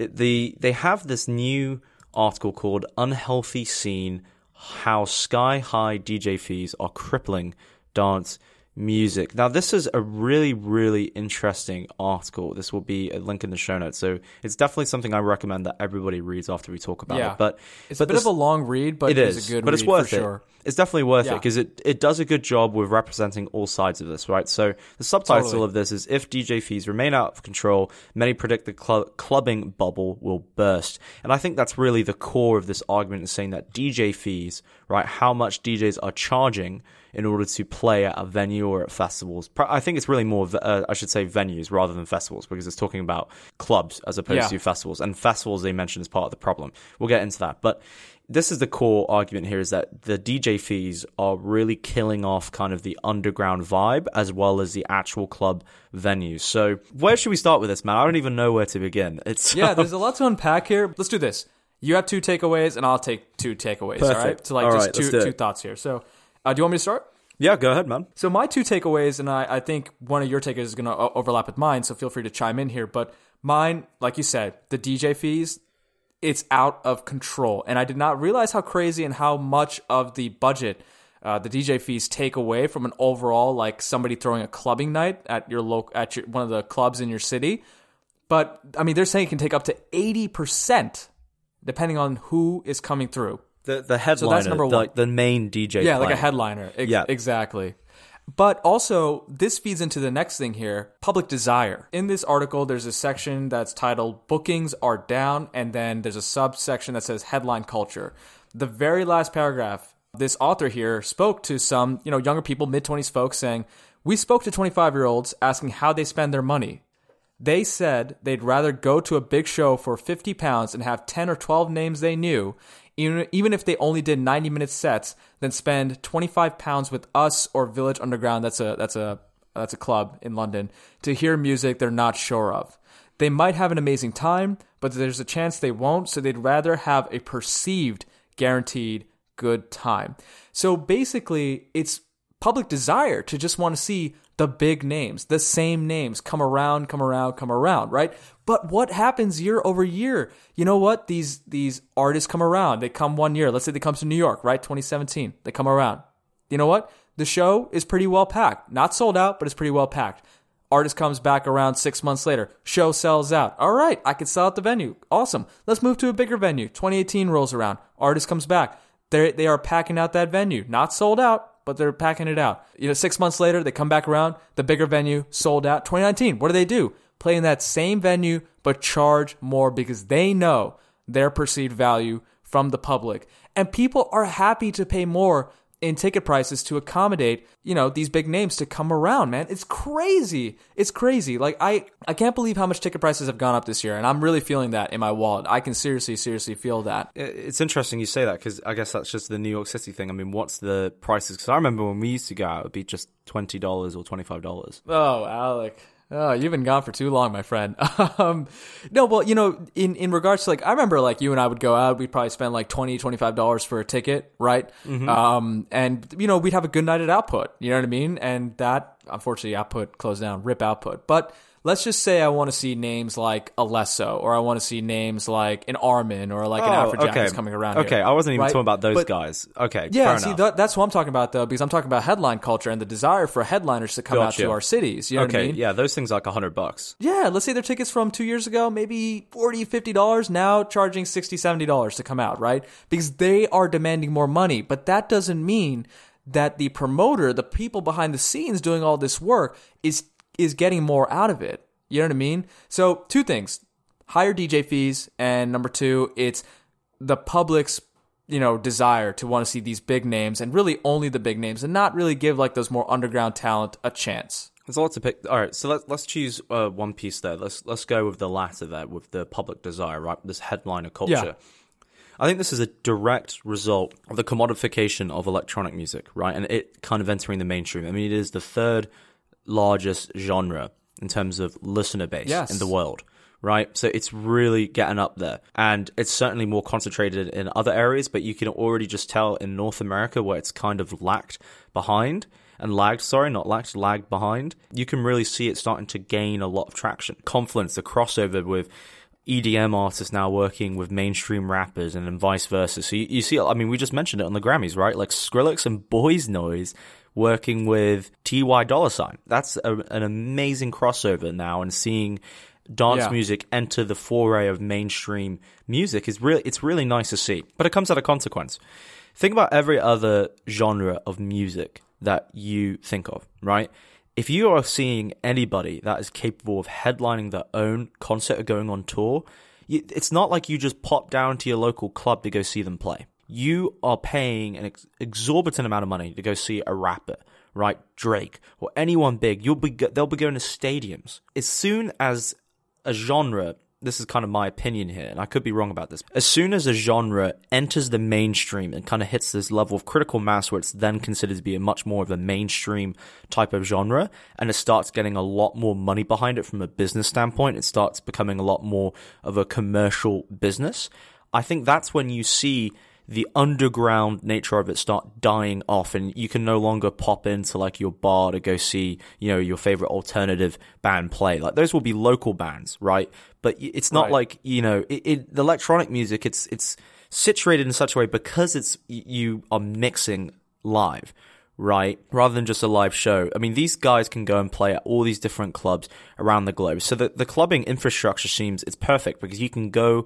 they have this new article called Unhealthy Scene, How Sky High DJ Fees Are Crippling Dance Music. Now, this is a really, really interesting article. This will be a link in the show notes. So it's definitely something I recommend that everybody reads after we talk about it. But it's a bit of a long read, but it is a good read. It's worth for sure. It's definitely worth it because it does a good job with representing all sides of this, right? So the subtitle of this is, if DJ fees remain out of control, many predict the clubbing bubble will burst. And I think that's really the core of this argument, is saying that DJ fees, right, how much DJs are charging in order to play at a venue or at festivals. I think it's really more, I should say, venues rather than festivals, because it's talking about clubs as opposed to festivals. And festivals, they mentioned, is part of the problem. We'll get into that. But this is the core argument here, is that the DJ fees are really killing off kind of the underground vibe as well as the actual club venues. So where should we start with this, man? I don't even know where to begin. There's a lot to unpack here. Let's do this. You have 2 takeaways, and I'll take 2 takeaways. Perfect. All right? So all right, two thoughts here. So do you want me to start? Yeah, go ahead, man. So my 2 takeaways, and I think one of your takeaways is going to overlap with mine, so feel free to chime in here. But mine, like you said, the DJ fees, it's out of control. And I did not realize how crazy and how much of the budget the DJ fees take away from an overall, like somebody throwing a clubbing night at one of the clubs in your city. But I mean, they're saying it can take up to 80%, depending on who is coming through. The headliner, that's number one. like the main DJ. Yeah, playing. like a headliner. Yeah. Exactly. But also, this feeds into the next thing here, public desire. In this article, there's a section that's titled Bookings Are Down, and then there's a subsection that says Headline Culture. The very last paragraph, this author here spoke to some, younger people, mid-20s folks, saying, we spoke to 25-year-olds asking how they spend their money. They said they'd rather go to a big show for £50 and have 10 or 12 names they knew, even if they only did 90-minute sets, than spend £25 with us or Village Underground, that's a club in London, to hear music they're not sure of. They might have an amazing time, but there's a chance they won't, so they'd rather have a perceived, guaranteed good time. So basically, it's public desire to just want to see the big names, the same names come around, right? But what happens year over year? You know what? These artists come around. They come one year. Let's say they come to New York, right? 2017. They come around. You know what? The show is pretty well packed. Not sold out, but it's pretty well packed. Artist comes back around 6 months later. Show sells out. All right, I could sell out the venue. Awesome. Let's move to a bigger venue. 2018 rolls around. Artist comes back. They are packing out that venue. Not sold out, but they're packing it out. 6 months later, they come back around, the bigger venue, sold out. 2019, what do? Play in that same venue, but charge more because they know their perceived value from the public. And people are happy to pay more in ticket prices to accommodate, these big names to come around, man. It's crazy. It's crazy. Like, I can't believe how much ticket prices have gone up this year, and I'm really feeling that in my wallet. I can seriously feel that. It's interesting you say that, because I guess that's just the New York City thing. I mean, what's the prices? Because I remember when we used to go out, it would be just $20 or $25. Oh, Alec. Oh, you've been gone for too long, my friend. No, well, in regards to, I remember, you and I would go out, we'd probably spend $20, $25 for a ticket, right? Mm-hmm. And, we'd have a good night at Output, you know what I mean? And that, unfortunately, Output closed down, rip Output. But let's just say I want to see names like Alesso, or I want to see names like an Armin, or an Afrojack's coming around here. Okay, I wasn't even talking about those guys. Okay, yeah, fair enough. That's what I'm talking about, though, because I'm talking about headline culture and the desire for headliners to come out to our cities. You know what I mean? Yeah, those things are $100. Yeah, let's say their tickets from 2 years ago, maybe $40, $50, now charging $60, $70 to come out, right? Because they are demanding more money, but that doesn't mean that the promoter, the people behind the scenes doing all this work, is getting more out of it. You know what I mean? So, two things. Higher DJ fees, and number two, it's the public's, desire to want to see these big names, and really only the big names, and not really give those more underground talent a chance. There's a lot to pick. All right, so let's choose one piece there. Let's go with the latter there, with the public desire, right? This headliner culture. Yeah. I think this is a direct result of the commodification of electronic music, right? And it kind of entering the mainstream. I mean, it is the third largest genre in terms of listener base in the world, right? So it's really getting up there. And it's certainly more concentrated in other areas, but you can already just tell in North America where it's kind of lagged behind. You can really see it starting to gain a lot of traction. Confluence, the crossover with EDM artists now working with mainstream rappers, and then vice versa. So you see, I mean, we just mentioned it on the Grammys, right? Like Skrillex and Boys Noise working with T.Y. Dolla $ign. That's an amazing crossover now, and seeing dance music enter the foray of mainstream music it's really nice to see. But it comes at a consequence. Think about every other genre of music that you think of, right? If you are seeing anybody that is capable of headlining their own concert or going on tour, it's not like you just pop down to your local club to go see them play. You are paying an exorbitant amount of money to go see a rapper, right? Drake or anyone big. They'll be going to stadiums. As soon as a genre, this is kind of my opinion here, and I could be wrong about this. As soon as a genre enters the mainstream and kind of hits this level of critical mass where it's then considered to be a much more of a mainstream type of genre, and it starts getting a lot more money behind it from a business standpoint, it starts becoming a lot more of a commercial business. I think that's when you see the underground nature of it start dying off, and you can no longer pop into your bar to go see, your favorite alternative band play. Those will be local bands, right? But it's not the electronic music, it's situated in such a way because you are mixing live, right? Rather than just a live show. I mean, these guys can go and play at all these different clubs around the globe. So the clubbing infrastructure seems it's perfect because you can go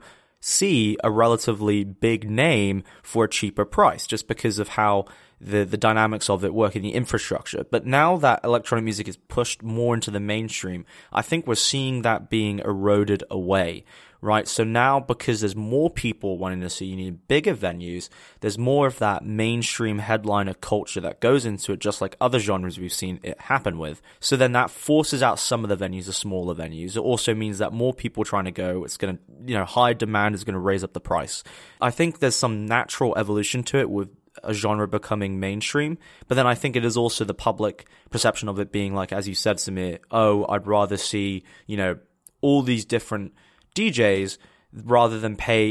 see a relatively big name for a cheaper price just because of how the dynamics of it work in the infrastructure. But now that electronic music is pushed more into the mainstream, I think we're seeing that being eroded away, right? So now, because there's more people wanting to see you need bigger venues, there's more of that mainstream headliner culture that goes into it, just like other genres we've seen it happen with. So then that forces out some of the venues, the smaller venues. It also means that more people trying to go, it's going to, high demand is going to raise up the price. I think there's some natural evolution to it with a genre becoming mainstream, but then I think it is also the public perception of it being like, as you said, Samir, I'd rather see, all these different DJs rather than pay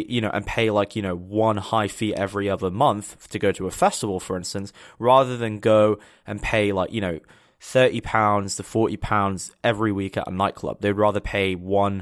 one high fee every other month to go to a festival, for instance, rather than go and pay £30 to £40 every week at a nightclub. They'd rather pay one,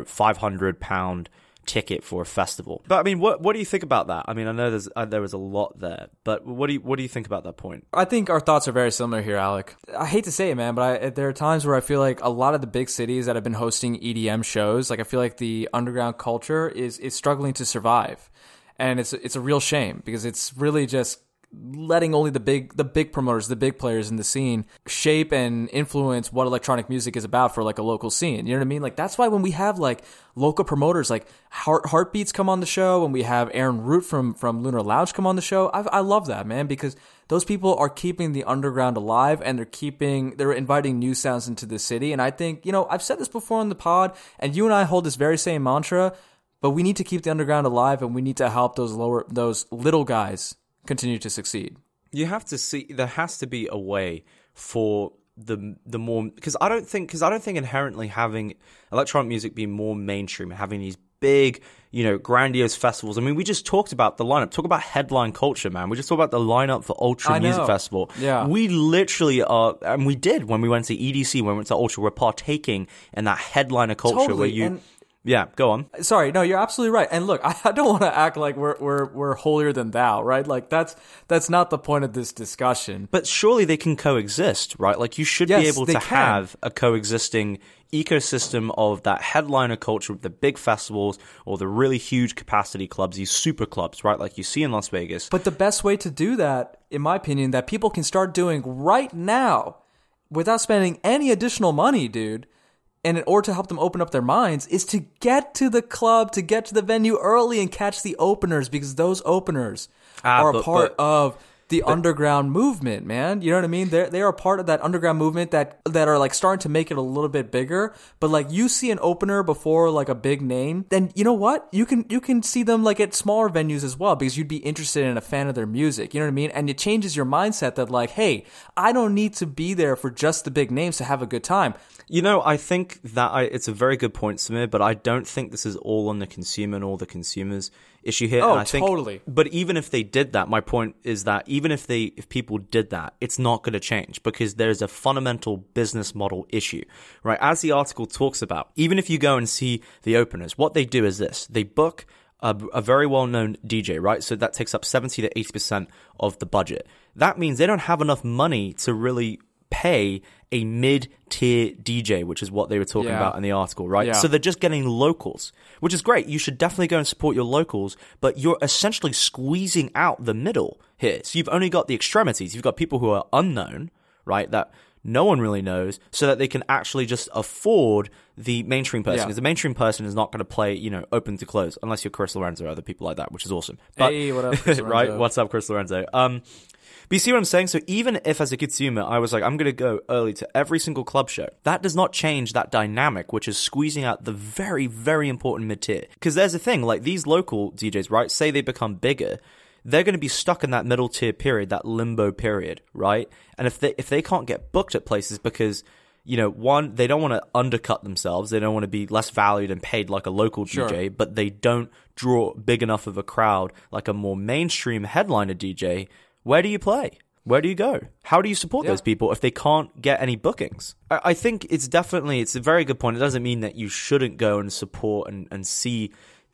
£500 ticket for a festival. But I mean, what do you think about that? I mean, I know there was a lot there, but what do you think about that point? I think our thoughts are very similar here, Alec. I hate to say it, man, but there are times where I feel like a lot of the big cities that have been hosting EDM shows, like I feel like the underground culture is struggling to survive, and it's a real shame because it's really just letting only the big promoters, the big players in the scene shape and influence what electronic music is about for like a local scene. You know what I mean? Like that's why when we have like local promoters like Heartbeats come on the show, and we have Aaron Root from Lunar Lounge come on the show, I love that, man, because those people are keeping the underground alive, and they're inviting new sounds into the city. And I think, I've said this before on the pod, and you and I hold this very same mantra, but we need to keep the underground alive, and we need to help those little guys continue to succeed. You have to see, there has to be a way for the more, because I don't think inherently having electronic music be more mainstream, having these big, grandiose festivals. I mean, we just talked about the lineup. Talk about headline culture, man. We just talked about the lineup for Ultra Music Festival. Yeah. We literally are, and we did when we went to EDC, when we went to Ultra, we're partaking in that headliner culture totally. Where you... Yeah, go on. Sorry, no, you're absolutely right. And look, I don't want to act like we're holier than thou, right? Like that's not the point of this discussion. But surely they can coexist, right? Like you should be able to have a coexisting ecosystem of that headliner culture with the big festivals or the really huge capacity clubs, these super clubs, right? Like you see in Las Vegas. But the best way to do that, in my opinion, that people can start doing right now without spending any additional money, dude, and in order to help them open up their minds, is to get to the club, to get to the venue early and catch the openers, because those openers are a part of the underground movement, man. You know what I mean? They are part of that underground movement that are like starting to make it a little bit bigger. But like you see an opener before like a big name, then you know what? You can see them like at smaller venues as well, because you'd be interested in a fan of their music. You know what I mean? And it changes your mindset that like, hey, I don't need to be there for just the big names to have a good time. I think that it's a very good point, Samir, but I don't think this is all on the consumer and all the consumers issue here. Oh, and I think, totally. But even if they did that, my point is that even if people did that, it's not going to change, because there's a fundamental business model issue, right? As the article talks about, even if you go and see the openers, what they do is this: they book a very well-known DJ, right? So that takes up 70 to 80% of the budget. That means they don't have enough money to really pay a mid-tier DJ, which is what they were talking about in the article, right? Yeah. So they're just getting locals, which is great. You should definitely go and support your locals, but you're essentially squeezing out the middle here. So you've only got the extremities. You've got people who are unknown, right, that no one really knows, so that they can actually just afford the mainstream person. Because the mainstream person is not going to play, open to close, unless you're Chris Lorenzo or other people like that, which is awesome. But, hey, what up, Chris Lorenzo? Right? What's up, Chris Lorenzo? But you see what I'm saying? So even if as a consumer, I was like, I'm going to go early to every single club show, that does not change that dynamic, which is squeezing out the very, very important mid-tier. Because there's a thing, like these local DJs, right? Say they become bigger, they're going to be stuck in that middle tier period, that limbo period, right? And if they can't get booked at places because, one, they don't want to undercut themselves, they don't want to be less valued and paid like a local DJ, but they don't draw big enough of a crowd like a more mainstream headliner DJ. Where do you play? Where do you go? How do you support those people if they can't get any bookings? I think it's a very good point. It doesn't mean that you shouldn't go and support and see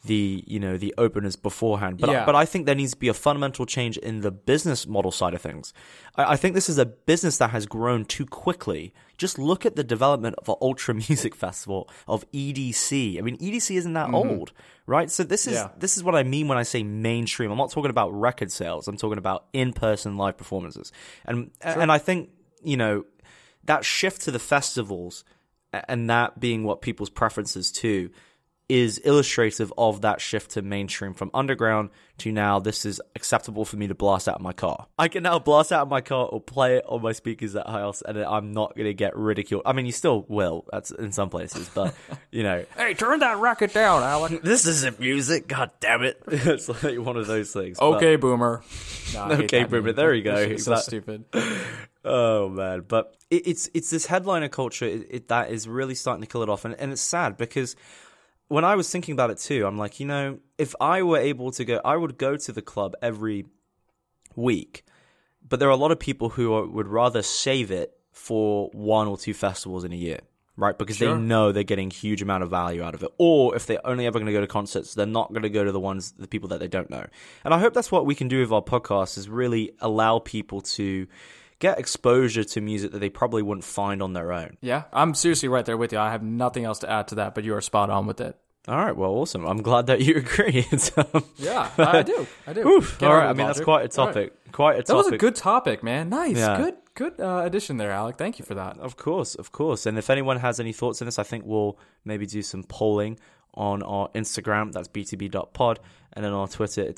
the openers beforehand. But Yeah. but I think there needs to be a fundamental change in the business model side of things. I think this is a business that has grown too quickly. Just look at the development of an Ultra Music Festival, of EDC. I mean, EDC isn't that old, right? So this is what I mean when I say mainstream. I'm not talking about record sales. I'm talking about in-person live performances. And I think, that shift to the festivals and that being what people's preferences too is illustrative of that shift to mainstream from underground to now this is acceptable for me to blast out of my car. I can now blast out of my car or play it on my speakers at house and I'm not going to get ridiculed. I mean, you still will that's in some places, but, Hey, turn that racket down, Alec. this isn't music, god damn it. It's like one of those things. Okay, boomer. No, I hate Okay, that boomer, meme. there you go. It's so stupid. Oh man, but it's this headliner culture that is really starting to kill it off, and it's sad because when I was thinking about it too, I'm like, if I were able to go, I would go to the club every week, but there are a lot of people who would rather save it for 1 or 2 festivals in a year, right? Because they know they're getting huge amount of value out of it, or if they're only ever going to go to concerts, they're not going to go to the people that they don't know. And I hope that's what we can do with our podcast, is really allow people to get exposure to music that they probably wouldn't find on their own. Yeah, I'm seriously right there with you. I have nothing else to add to that, but you are spot on with it. All right, well, awesome. I'm glad that you agree. Yeah, I do. Oof, Get all over right, it, I mean, that's Logic. quite a topic. All right. Quite a topic. That was a good topic, man. Nice. Yeah. Good addition there, Alec. Thank you for that. Of course. And if anyone has any thoughts on this, I think we'll maybe do some polling on our Instagram. That's btb.pod. And then on Twitter, it's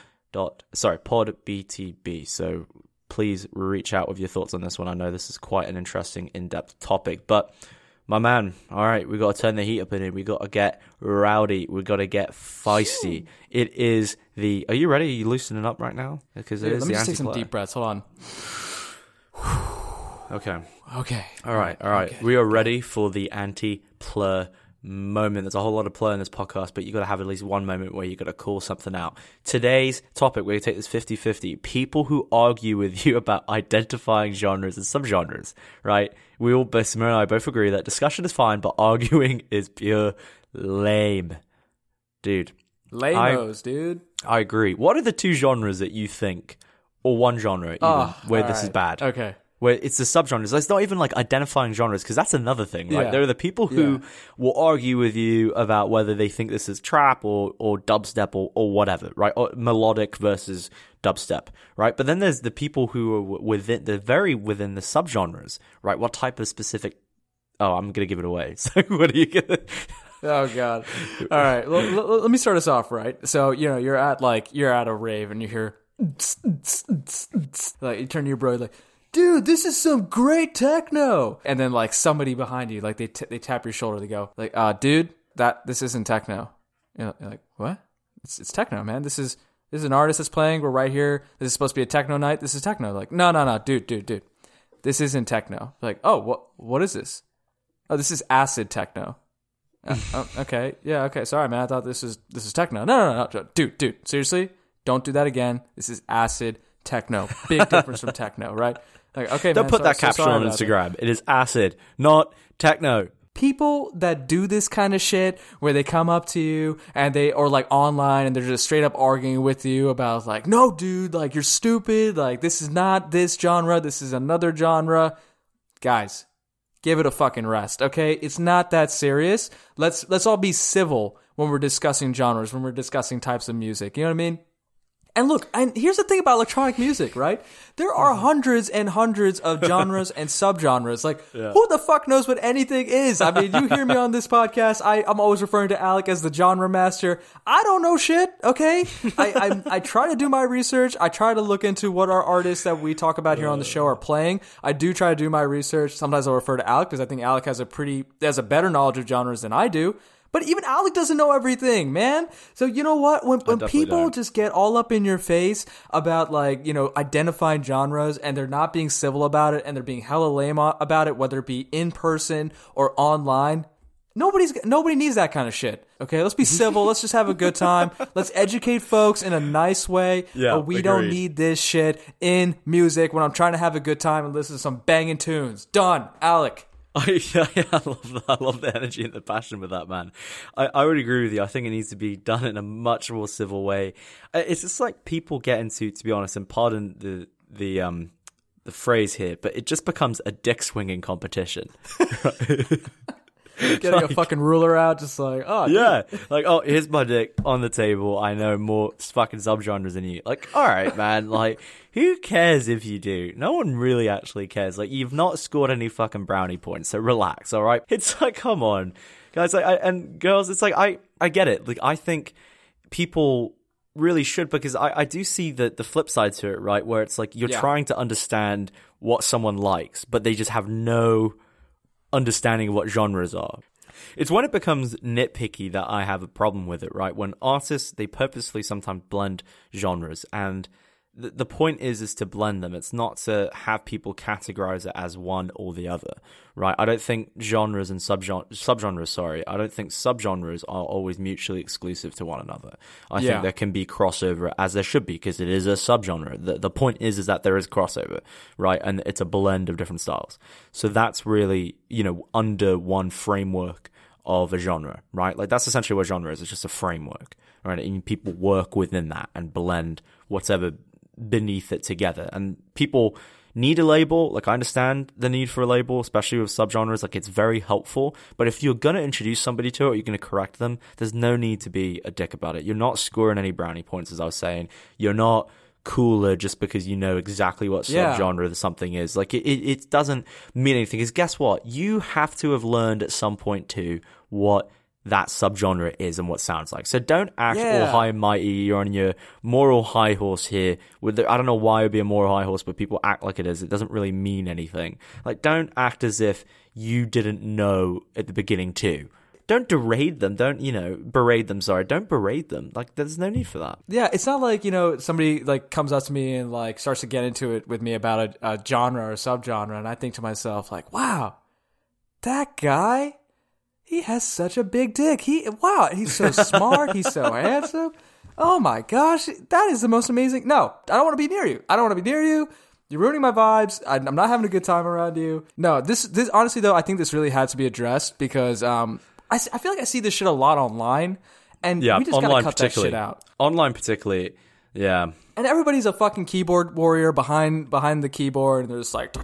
podbtb. So please reach out with your thoughts on this one. I know this is quite an interesting, in-depth topic. But, my man, all right, we got to turn the heat up in here. We got to get rowdy. We got to get feisty. It is the... Are you ready? Are you loosening up right now? Because it is Let me the just take some anti-player. deep breaths. Hold on. Okay. Okay. All right. Okay. We are ready for the anti-plur moment. There's a whole lot of plur in this podcast, but you got to have at least one moment where you got to call something out. Today's topic, we're going to take this 50-50. People who argue with you about identifying genres and subgenres, right? We all, Samir and I both agree that discussion is fine, but arguing is pure lame. Dude. Lamos, dude. I agree. What are the 2 genres that you think, or one genre even, where this is bad? Okay. Where it's the subgenres. It's not even like identifying genres, because that's another thing, right? Yeah. There are the people who will argue with you about whether they think this is trap or dubstep or whatever, right? Or melodic versus dubstep, right? But then there's the people who are within the subgenres, right? What type of specific... Oh, I'm going to give it away. So what are you going to... Oh God! All right, let me start us off. Right, so you're at a rave and you hear like you turn to your bro like, dude, this is some great techno, and then like somebody behind you like they tap your shoulder, they go like, dude, this isn't techno. You're like, what? It's techno, man. This is an artist that's playing. We're right here. This is supposed to be a techno night. This is techno. Like, no, dude, this isn't techno. Like, oh, what is this? Oh, this is acid techno. Okay. Yeah. Okay. Sorry, man. I thought this is techno. No. Dude. Seriously, don't do that again. This is acid techno. Big difference from techno, right? Like, okay, Don't man, put that so caption sorry on about Instagram. It is acid, not techno. People that do this kind of shit where they come up to you and or like online and they're just straight up arguing with you about like, no, dude, like you're stupid. Like this is not this genre. This is another genre. Guys, give it a fucking rest, okay? It's not that serious. Let's all be civil when we're discussing genres, when we're discussing types of music. You know what I mean? And look, and here's the thing about electronic music, right? There are hundreds and hundreds of genres and subgenres. Like, who the fuck knows what anything is? I mean, you hear me on this podcast, I'm always referring to Alec as the genre master. I don't know shit, okay? I try to do my research. I try to look into what our artists that we talk about here on the show are playing. I do try to do my research. Sometimes I'll refer to Alec because I think Alec has a better knowledge of genres than I do. But even Alec doesn't know everything, man. So you know what? When people just get all up in your face about like, identifying genres and they're not being civil about it and they're being hella lame about it, whether it be in person or online, nobody needs that kind of shit. Okay, let's be civil. Let's just have a good time. Let's educate folks in a nice way. Yeah, but we don't need this shit in music when I'm trying to have a good time and listen to some banging tunes. Done. Alec. I love that. I love the energy and the passion with that, man. I would agree with you. I think it needs to be done in a much more civil way. It's just like people get into, to be honest, and pardon the phrase here, but it just becomes a dick swinging competition. Getting a fucking ruler out, just like, oh, yeah, like, oh, here's my dick on the table. I know more fucking subgenres than you. Like, all right, man. Like, who cares if you do? No one really actually cares. Like, you've not scored any fucking brownie points, so relax. All right. It's like, come on, guys. Like, and girls, it's like, I get it. Like, I think people really should, because I do see the flip side to it, right? Where it's like you're trying to understand what someone likes, but they just have no understanding of what genres are. It's when it becomes nitpicky that I have a problem with it, right? When artists, they purposely sometimes blend genres, and the point is to blend them. It's not to have people categorize it as one or the other, right? I don't think genres and subgenres, I don't think subgenres are always mutually exclusive to one another. I think there can be crossover, as there should be, because it is a subgenre. The point is that there is crossover, right? And it's a blend of different styles. So that's really, under one framework of a genre, right? Like, that's essentially what genre is. It's just a framework, right? And people work within that and blend whatever beneath it together. And people need a label. Like, I understand the need for a label, especially with subgenres. Like, it's very helpful. But if you're going to introduce somebody to it, or you're going to correct them, there's no need to be a dick about it. You're not scoring any brownie points, as I was saying. You're not cooler just because you know exactly what subgenre something is. Like, it doesn't mean anything. Because guess what? You have to have learned at some point too what that subgenre is and what sounds like. So don't act all high and mighty. You're on your moral high horse here. I don't know why it would be a moral high horse, but people act like it is. It doesn't really mean anything. Like, don't act as if you didn't know at the beginning too. Don't derade them. Don't, berate them. Sorry. Don't berate them. Like, there's no need for that. Yeah, it's not like, somebody like comes up to me and like starts to get into it with me about a genre or subgenre, and I think to myself like, wow, that guy, he has such a big dick. He's so smart. He's so handsome. Oh my gosh, that is the most amazing. No, I don't want to be near you. You're ruining my vibes. I'm not having a good time around you. No, this honestly though, I think this really had to be addressed because I feel like I see this shit a lot online, and we just gotta cut that shit out. Online particularly, yeah. And everybody's a fucking keyboard warrior behind the keyboard, and they're just like,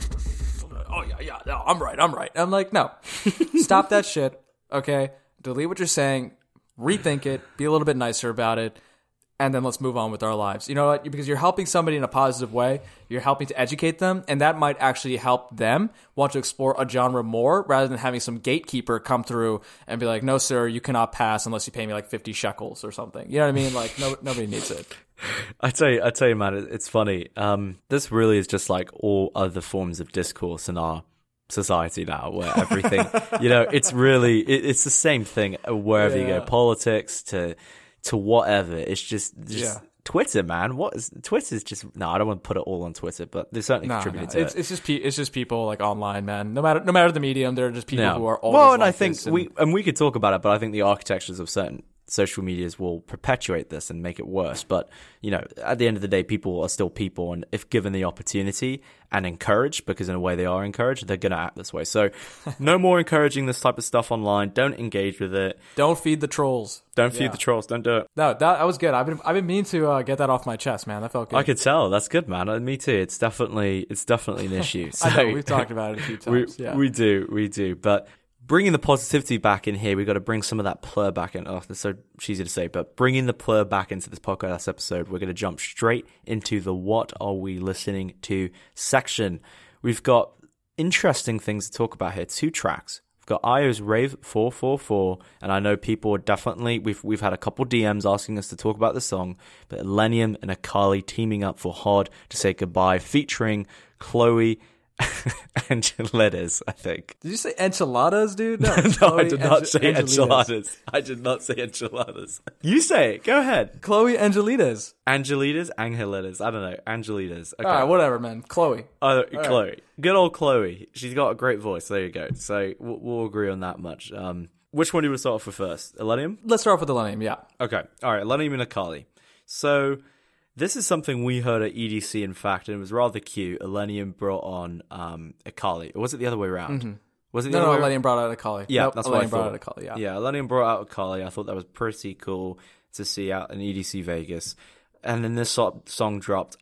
oh yeah, no, I'm right. And I'm like, no, stop that shit. Okay, delete what you're saying, rethink it, be a little bit nicer about it, and then let's move on with our lives. You know what? Because you're helping somebody in a positive way, you're helping to educate them, and that might actually help them want to explore a genre more rather than having some gatekeeper come through and be like, no, sir, you cannot pass unless you pay me like 50 shekels or something. You know what I mean? Like, nobody needs it. I tell you, man, it's funny. This really is just like all other forms of discourse in our society now, where everything, it's really, it's the same thing wherever you go, politics to whatever. It's just Twitter, man. Twitter's just, no, I don't want to put it all on Twitter, but they certainly contributed to it. It's just people like online, man. No matter the medium, they're just people who are always well, and like I think we could talk about it, but I think the architectures of certain social medias will perpetuate this and make it worse. But, at the end of the day, people are still people. And if given the opportunity and encouraged, because in a way they are encouraged, they're going to act this way. So no more encouraging this type of stuff online. Don't engage with it. Don't feed the trolls. Don't feed the trolls. Don't do it. No, that was good. I've been meaning to get that off my chest, man. That felt good. I could tell. That's good, man. Me too. It's definitely an issue. So, I know, we've talked about it a few times. We do. But bringing the positivity back in here, we've got to bring some of that plur back in. Oh, that's so cheesy to say, but bringing the plur back into this podcast episode, we're going to jump straight into the What Are We Listening To section. We've got interesting things to talk about here. 2 tracks. We've got Io's Rave 444, and I know people are definitely, we've had a couple DMs asking us to talk about the song, but Illenium and Akali teaming up for Hard to Say Goodbye, featuring Chloe Enchiladas, I think. Did you say enchiladas, dude? No, I did not say enchiladas. I did not say enchiladas. You say it. Go ahead. Chloe Angelitas. Angelitas. I don't know. Angelitas. Okay. All right, whatever, man. Chloe. Chloe. Right. Good old Chloe. She's got a great voice. There you go. So we'll agree on that much. Which one do you want to start off with first? Illenium? Let's start off with Illenium, yeah. Okay. All right. Illenium and Akali. So this is something we heard at EDC, in fact, and it was rather cute. Illenium brought on Akali. Or was it the other way around? Mm-hmm. Was it the No, other way no, around? Elenium brought out Akali. Yeah, Nope, that's what I Elenium brought thought. out Akali, yeah. Yeah, Elenium brought out Akali. I thought that was pretty cool to see out in EDC Vegas. And then this song dropped.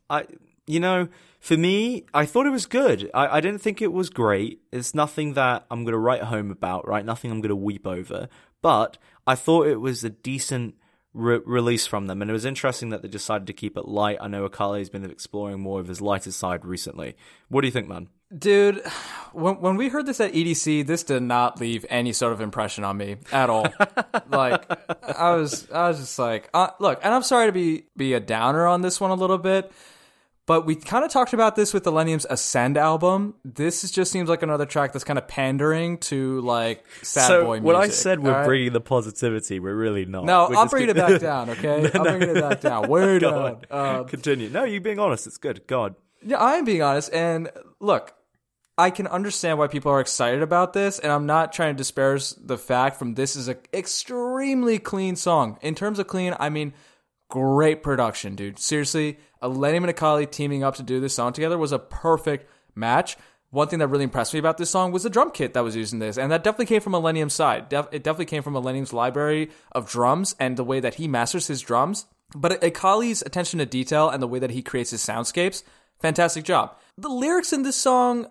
For me, I thought it was good. I didn't think it was great. It's nothing that I'm going to write home about, right? Nothing I'm going to weep over. But I thought it was a decent release from them. And it was interesting that they decided to keep it light. I know Akali's been exploring more of his lighter side recently. What do you think, man? Dude, when we heard this at EDC, this did not leave any sort of impression on me at all. Like, I was just like, look, and I'm sorry to be a downer on this one a little bit, but we kind of talked about this with Elenium's Ascend album. This just seems like another track that's kind of pandering to, like, sad boy music. When I said we're right? bringing the positivity, we're really not. No, We're I'll just bring it back down, okay? I'm bringing it back down. Way Go down. on. Continue. No, you being honest. It's good. God. Yeah, I am being honest, and look, I can understand why people are excited about this, and I'm not trying to disparage the fact from this is an extremely clean song. In terms of clean, I mean, great production, dude. Seriously, Elenium and Akali teaming up to do this song together was a perfect match. One thing that really impressed me about this song was the drum kit that was used in this, and that definitely came from Elenium's side. It definitely came from Elenium's library of drums and the way that he masters his drums. But Akali's attention to detail and the way that he creates his soundscapes, fantastic job. The lyrics in this song,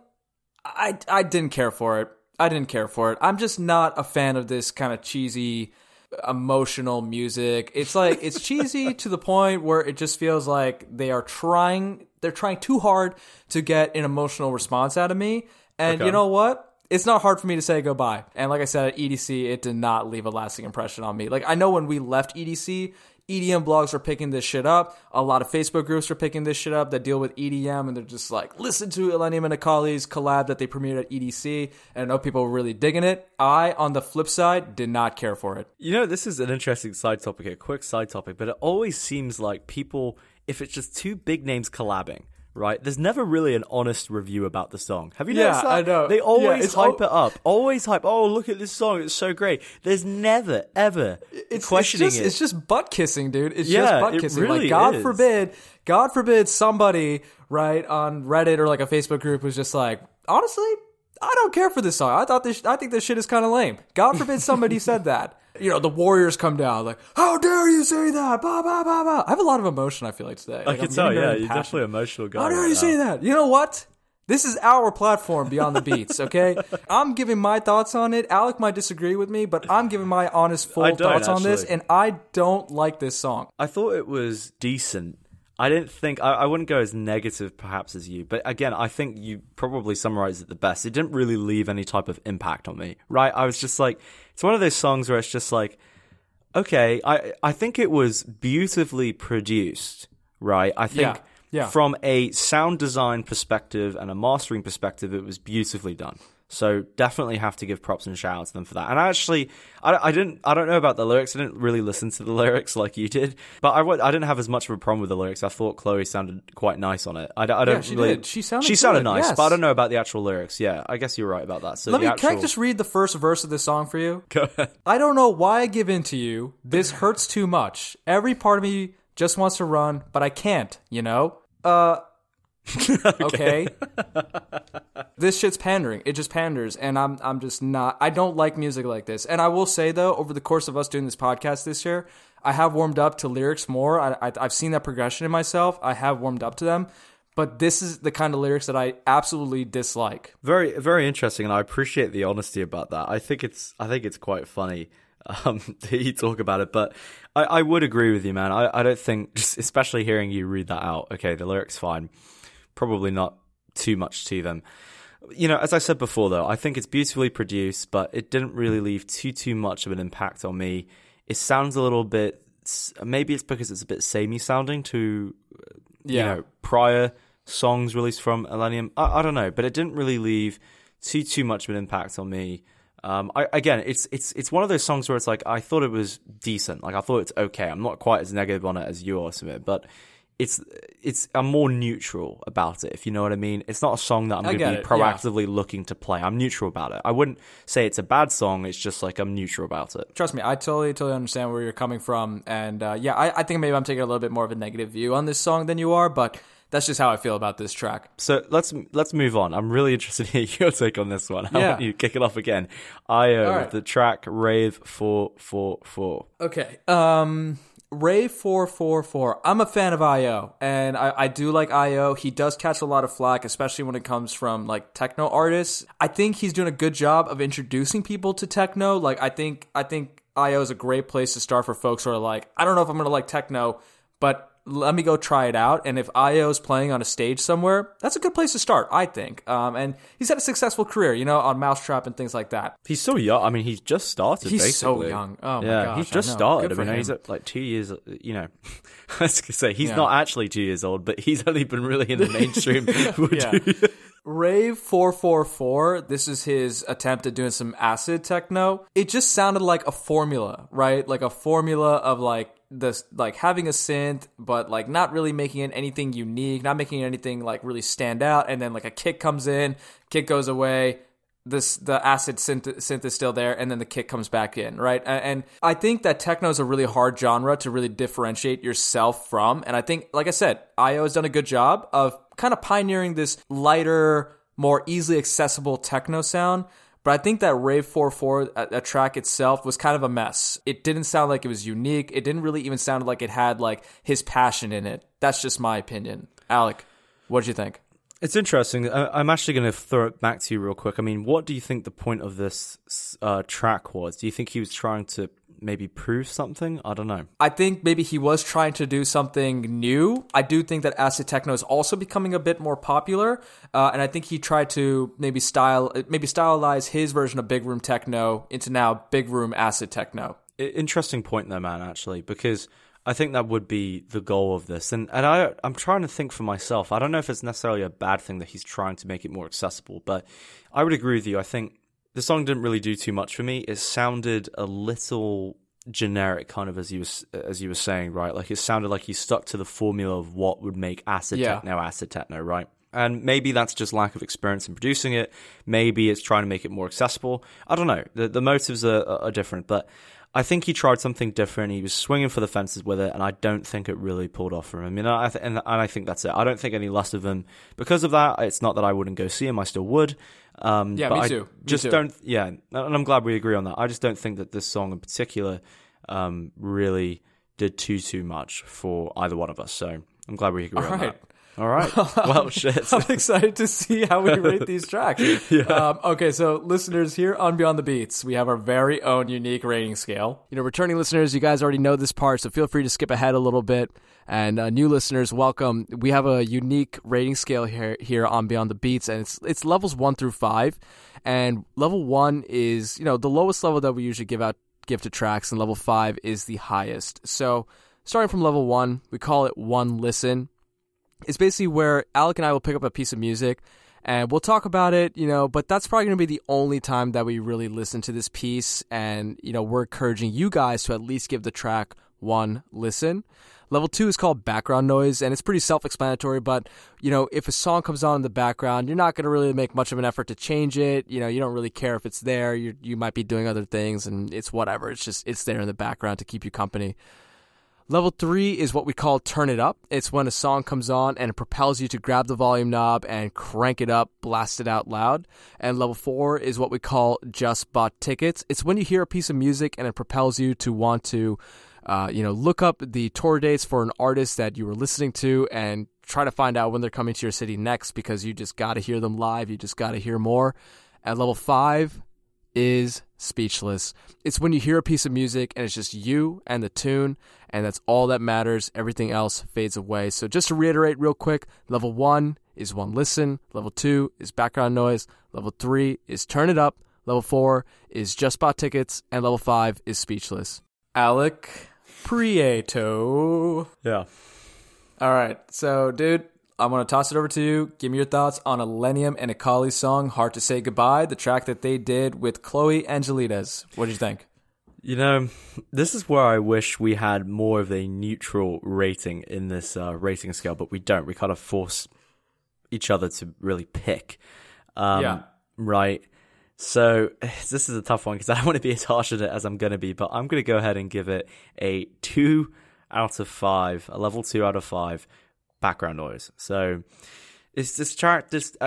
I didn't care for it. I didn't care for it. I'm just not a fan of this kind of cheesy, emotional music. It's like, it's cheesy to the point where it just feels like they're trying too hard to get an emotional response out of me. And Okay. you know what? It's not hard for me to say goodbye. And like I said, at EDC, it did not leave a lasting impression on me. Like, I know when we left EDC, EDM blogs were picking this shit up. A lot of Facebook groups are picking this shit up that deal with EDM, and they're just like, listen to Elenium and Akali's collab that they premiered at EDC, and I know people were really digging it. I, on the flip side, did not care for it. You know, this is an interesting side topic, a quick side topic, but it always seems like people, if it's just two big names collabing, right? There's never really an honest review about the song. Have you noticed that? I know. They always it's hype it up. Always hype. Oh, look at this song. It's so great. There's never, ever questioning it. It's just butt kissing, dude. It's Yeah, just butt it kissing. really like, is. God forbid somebody, right, on Reddit or like a Facebook group was just like, honestly, I don't care for this song. I think this shit is kind of lame. God forbid somebody said that. You know, the Warriors come down like, how dare you say that? Bah, bah, bah, bah. I have a lot of emotion, I feel like, today. I Like, can I'm tell, getting very yeah. You're passionate. definitely an emotional guy. How dare right you now. say that? You know what? This is our platform, Beyond the Beats, okay? I'm giving my thoughts on it. Alec might disagree with me, but I'm giving my honest, full I don't, thoughts on this, actually. and I don't like this song. I thought it was decent. I didn't think I wouldn't go as negative perhaps as you, but again, I think you probably summarized it the best. It didn't really leave any type of impact on me, right? I was just like, it's one of those songs where it's just like, okay, I think it was beautifully produced, right? I think Yeah. from a sound design perspective and a mastering perspective, it was beautifully done. So definitely have to give props and shout out to them for that. And actually, I don't know about the lyrics. I didn't really listen to the lyrics like you did, but I didn't have as much of a problem with the lyrics. I thought Chloe sounded quite nice on it. I don't she really. did. She sounded nice, good, yes. but I don't know about the actual lyrics. Yeah, I guess you're right about that. So Can I just read the first verse of this song for you? Go ahead. I don't know why I give in to you. This hurts too much. Every part of me just wants to run, but I can't, you know? Okay. This shit's pandering. It just panders, and I'm just not. I don't like music like this. And I will say though, over the course of us doing this podcast this year, I have warmed up to lyrics more. I've seen that progression in myself. I have warmed up to them. But this is the kind of lyrics that I absolutely dislike. Very, very interesting, and I appreciate the honesty about that. I think it's quite funny that you talk about it, but I would agree with you, man. I don't think, just especially hearing you read that out. Okay, the lyrics fine, probably not too much to them. You know, as I said before, though, I think it's beautifully produced, but it didn't really leave too much of an impact on me. It sounds a little bit. Maybe it's because it's a bit samey sounding to, you know, prior songs released from Elenium. I don't know, but it didn't really leave too much of an impact on me. Again, it's one of those songs where it's like I thought it was decent, like I thought it's okay. I'm not quite as negative on it as you are, Samir, but I'm more neutral about it, if you know what I mean. It's not a song that I'm going to be proactively looking to play. I'm neutral about it. I wouldn't say it's a bad song. It's just like I'm neutral about it. Trust me, I totally understand where you're coming from, and I think maybe I'm taking a little bit more of a negative view on this song than you are, but that's just how I feel about this track. So let's move on. I'm really interested to hear your take on this one. I Yeah. want you to kick it off again. IO, All right. the track Rave 444. Okay. Ray 444. I'm a fan of IO, and I do like IO. He does catch a lot of flack, especially when it comes from like techno artists. I think he's doing a good job of introducing people to techno. Like I think IO is a great place to start for folks who are like, I don't know if I'm gonna like techno, but let me go try it out. And if IO's playing on a stage somewhere, that's a good place to start, I think. And he's had a successful career, on Mousetrap and things like that. He's so young. I mean, he's just started, He's basically. so young. Oh, my yeah, gosh. he's just I know. started. Good I mean, for he's him. at like 2 years, I was going to say, he's Yeah. not actually 2 years old, but he's only been really in the mainstream. Yeah. Rave 444, this is his attempt at doing some acid techno. It just sounded like a formula, right? Like a formula of like this, like having a synth, but like not really making it anything unique, not making anything like really stand out. And then like a kick comes in, kick goes away. The acid synth is still there, and then the kick comes back in, right? And I think that techno is a really hard genre to really differentiate yourself from. And I think, like I said, IO has done a good job of kind of pioneering this lighter, more easily accessible techno sound. But I think that Rave 44, that track itself, was kind of a mess. It didn't sound like it was unique. It didn't really even sound like it had like his passion in it. That's just my opinion. Alec, what did you think? It's interesting. I'm actually going to throw it back to you real quick. I mean, what do you think the point of this track was? Do you think he was trying to maybe prove something? I don't know. I think maybe he was trying to do something new. I do think that acid techno is also becoming a bit more popular, and I think he tried to maybe stylize his version of big room techno into now big room acid techno. Interesting point there, man, actually, because I think that would be the goal of this. And I'm trying to think for myself. I don't know if it's necessarily a bad thing that he's trying to make it more accessible, but I would agree with you. I think the song didn't really do too much for me. It sounded a little generic, kind of as you were saying, right? Like it sounded like he stuck to the formula of what would make acid techno, right? And maybe that's just lack of experience in producing it. Maybe it's trying to make it more accessible. I don't know. The motives are different, but I think he tried something different. He was swinging for the fences with it, and I don't think it really pulled off for him. I mean, and I think that's it. I don't think any less of him because of that. It's not that I wouldn't go see him; I still would. Yeah, me too. Don't. Yeah, and I'm glad we agree on that. I just don't think that this song in particular really did too much for either one of us. So I'm glad we agree on that. All right. Well, shit. I'm excited to see how we rate these tracks. Yeah. Okay, so listeners, here on Beyond the Beats, we have our very own unique rating scale. Returning listeners, you guys already know this part, so feel free to skip ahead a little bit. And new listeners, welcome. We have a unique rating scale here on Beyond the Beats, and it's levels 1 through 5. And level 1 is, the lowest level that we usually give to tracks, and level 5 is the highest. So starting from level 1, we call it one listen. It's basically where Alec and I will pick up a piece of music and we'll talk about it, but that's probably going to be the only time that we really listen to this piece. And, we're encouraging you guys to at least give the track one listen. Level 2 is called background noise, and it's pretty self-explanatory, but, if a song comes on in the background, you're not going to really make much of an effort to change it. You don't really care if it's there. You might be doing other things, and it's whatever. It's there in the background to keep you company. Level 3 is what we call turn it up. It's when a song comes on and it propels you to grab the volume knob and crank it up, blast it out loud. And level 4 is what we call just bought tickets. It's when you hear a piece of music and it propels you to want to, look up the tour dates for an artist that you were listening to and try to find out when they're coming to your city next because you just got to hear them live. You just got to hear more. At level 5 is speechless. It's when you hear a piece of music and it's just you and the tune, and that's all that matters. Everything else fades away. So just to reiterate real quick, level 1 is one listen, level 2 is background noise, level 3 is turn it up, level 4 is just bought tickets, and level 5 is speechless. Alec Prieto. Yeah. All right, so dude, I'm going to toss it over to you. Give me your thoughts on Illenium and Akali's song, Hard to Say Goodbye, the track that they did with Chloe Angelides. What did you think? This is where I wish we had more of a neutral rating in this rating scale, but we don't. We kind of force each other to really pick. Right? So this is a tough one because I don't want to be as harsh on it as I'm going to be, but I'm going to go ahead and give it a 2 out of 5, a level 2 out of 5. background noise. So it's this track.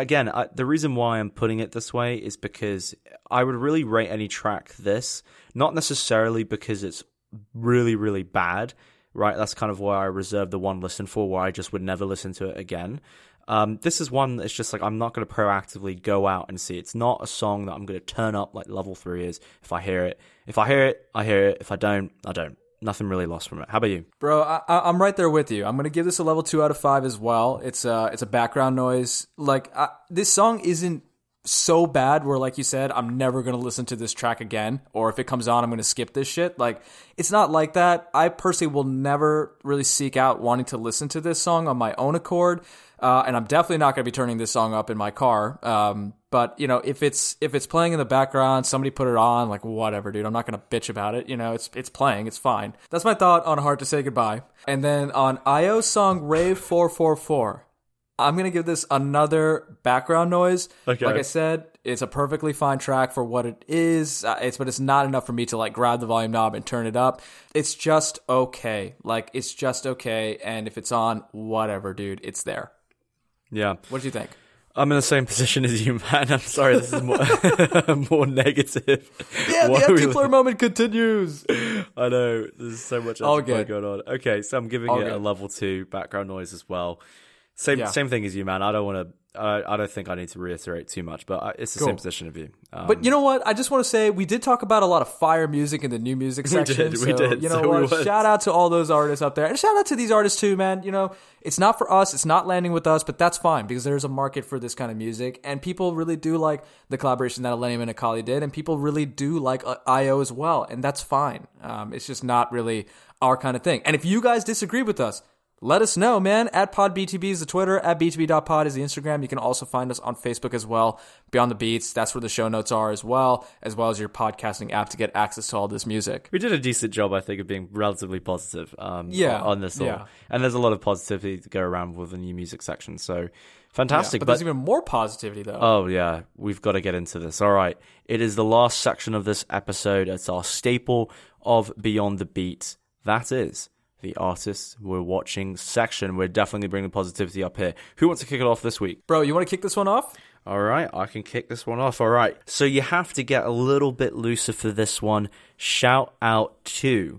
The reason why I'm putting it this way is because I would really rate any track this, not necessarily because it's really, really bad, right? That's kind of why I reserve the one listen for, where I just would never listen to it again. This is one that's just like, I'm not going to proactively go out and see. It's not a song that I'm going to turn up like Level 3 is. If I hear it, I hear it. If I don't, I don't. Nothing really lost from it. How about you? Bro, I'm right there with you. I'm going to give this a level 2 out of 5 as well. It's a background noise. Like, this song isn't so bad where, like you said, I'm never going to listen to this track again, or if it comes on, I'm going to skip this shit. Like, it's not like that. I personally will never really seek out wanting to listen to this song on my own accord, and I'm definitely not going to be turning this song up in my car. But, you know, if it's playing in the background, somebody put it on, like, whatever, dude. I'm not going to bitch about it. You know, it's playing. It's fine. That's my thought on Hard to Say Goodbye. And then on IO's song Rave 444, I'm going to give this another background noise. Okay. Like I said, it's a perfectly fine track for what it is. But it's not enough for me to like grab the volume knob and turn it up. It's just okay. Like, it's just okay. And if it's on, whatever, dude, it's there. Yeah. What do you think? I'm in the same position as you, man. I'm sorry, this is more more negative. Yeah, the empty player moment continues. I know, there's so much going on. Okay, so I'm giving it a level 2 background noise as well. Same thing as you, man. I don't think I need to reiterate too much, but it's the same position of you. But you know what? I just want to say we did talk about a lot of fire music in the new music section. We did. You know what? Shout out to all those artists up there. And shout out to these artists too, man. You know, it's not for us. It's not landing with us, but that's fine because there's a market for this kind of music. And people really do like the collaboration that Illenium and Akali did. And people really do like IO as well. And that's fine. It's just not really our kind of thing. And if you guys disagree with us, let us know, man. At PodBTB is the Twitter. At BTB.pod is the Instagram. You can also find us on Facebook as well. Beyond the Beats, that's where the show notes are as well as your podcasting app to get access to all this music. We did a decent job, I think, of being relatively positive on this all. Yeah. And there's a lot of positivity to go around with the new music section, so fantastic. Yeah, but there's even more positivity, though. Oh, yeah. We've got to get into this. All right. It is the last section of this episode. It's our staple of Beyond the Beat. That is the artists we're watching section. We're definitely bringing positivity up here. Who wants to kick it off this week? Bro, you want to kick this one off? All right, I can kick this one off. All right. So you have to get a little bit looser for this one. Shout out to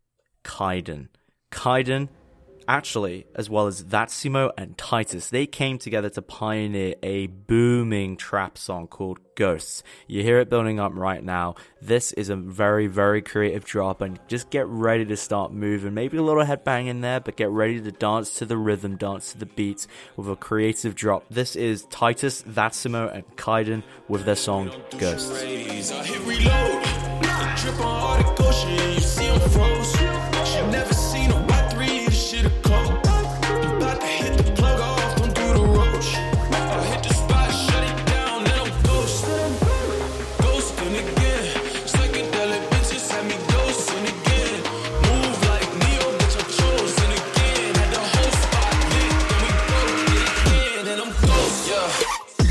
Kaiden. Kaiden, actually, as well as Vatsimo and Titus, they came together to pioneer a booming trap song called Ghosts. You hear it building up right now. This is a very, very creative drop, and just get ready to start moving. Maybe a little headbang in there, but get ready to dance to the rhythm, dance to the beats with a creative drop. This is Titus, Vatsimo, and Kaiden with their song Ghosts. Never seen a Y3, this shit a close. I'm about to hit the plug off, don't do the roach. I hit the spot, shut it down, then I'm ghosting. Ghosting again. Psychedelic bitches had me ghosting again. Move like Neo, bitch, I'm chosen again. Had the whole spot lit, then we broke it again, and I'm ghost, yeah.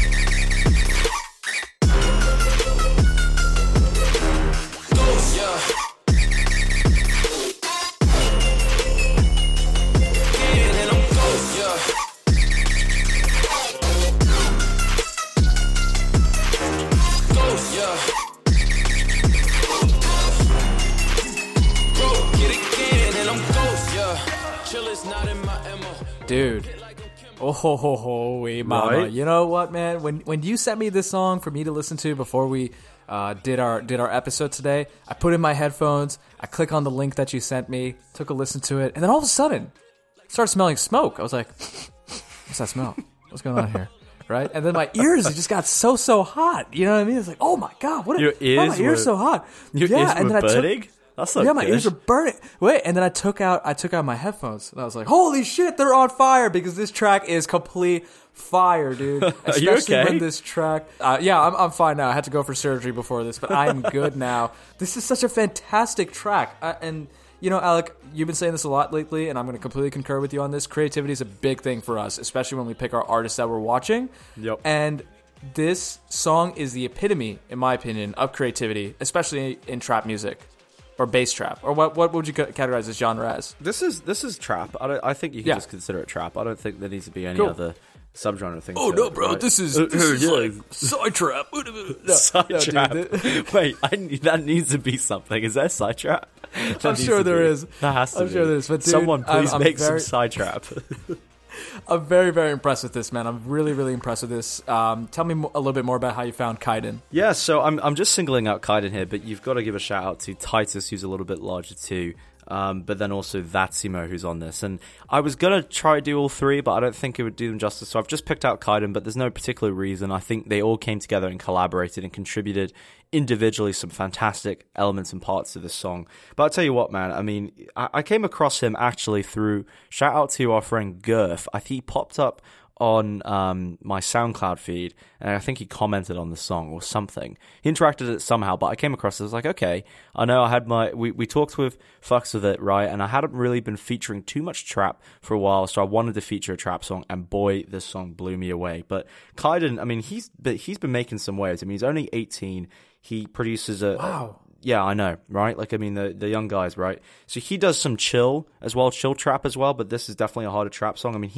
Ghost, yeah. Dude. Wait, mama. Right? You know what, man? When you sent me this song for me to listen to before we did our episode today, I put in my headphones, I click on the link that you sent me, took a listen to it, and then all of a sudden, I started smelling smoke. I was like, what's that smell? What's going on here? Right? And then my ears just got so hot. You know what I mean? It's like, oh my God, why are my ears so hot? Your ears were burning? That's not my good. ears are burning. Wait, and then I took out my headphones, and I was like, "Holy shit, they're on fire!" Because this track is complete fire, dude. Especially you okay? when this track, I'm fine now. I had to go for surgery before this, but I'm good now. This is such a fantastic track, and you know, Alec, you've been saying this a lot lately, and I'm going to completely concur with you on this. Creativity is a big thing for us, especially when we pick our artists that we're watching. Yep. And this song is the epitome, in my opinion, of creativity, especially in trap music. or bass trap, or what would you categorize this genre as? This is trap. I think you can just consider it trap. I don't think there needs to be any other subgenre thing. Oh to no, it, bro! right? This is like side trap. Side trap. Wait, that needs to be something. Is there side trap? I'm sure there is. That has to I'm be. sure there is. But dude, someone please I'm make very, some side trap. I'm very, very impressed with this, man. I'm really, really impressed with this. Tell me a little bit more about how you found Kaiden. Yeah, so I'm just singling out Kaiden here, but you've got to give a shout out to Titus, who's a little bit larger too. But then also Vatsimo, who's on this. And I was going to try to do all three, but I don't think it would do them justice. So I've just picked out Kaiden, but there's no particular reason. I think they all came together and collaborated and contributed individually some fantastic elements and parts to this song. But I'll tell you what, man, I mean, I came across him actually through, shout out to our friend Gurf. I think he popped up on my SoundCloud feed, and I think he commented on the song or something. He interacted it somehow, but I came across it. I was like, okay, I know I had we talked with Fucks With It, right? And I hadn't really been featuring too much trap for a while, so I wanted to feature a trap song, and boy, this song blew me away. But Kaiden, I mean, he's been making some waves. I mean, he's only 18. He produces Wow. Yeah, I know, right? Like, I mean, the young guys, right? So he does some chill as well, chill trap as well, but this is definitely a harder trap song. I mean,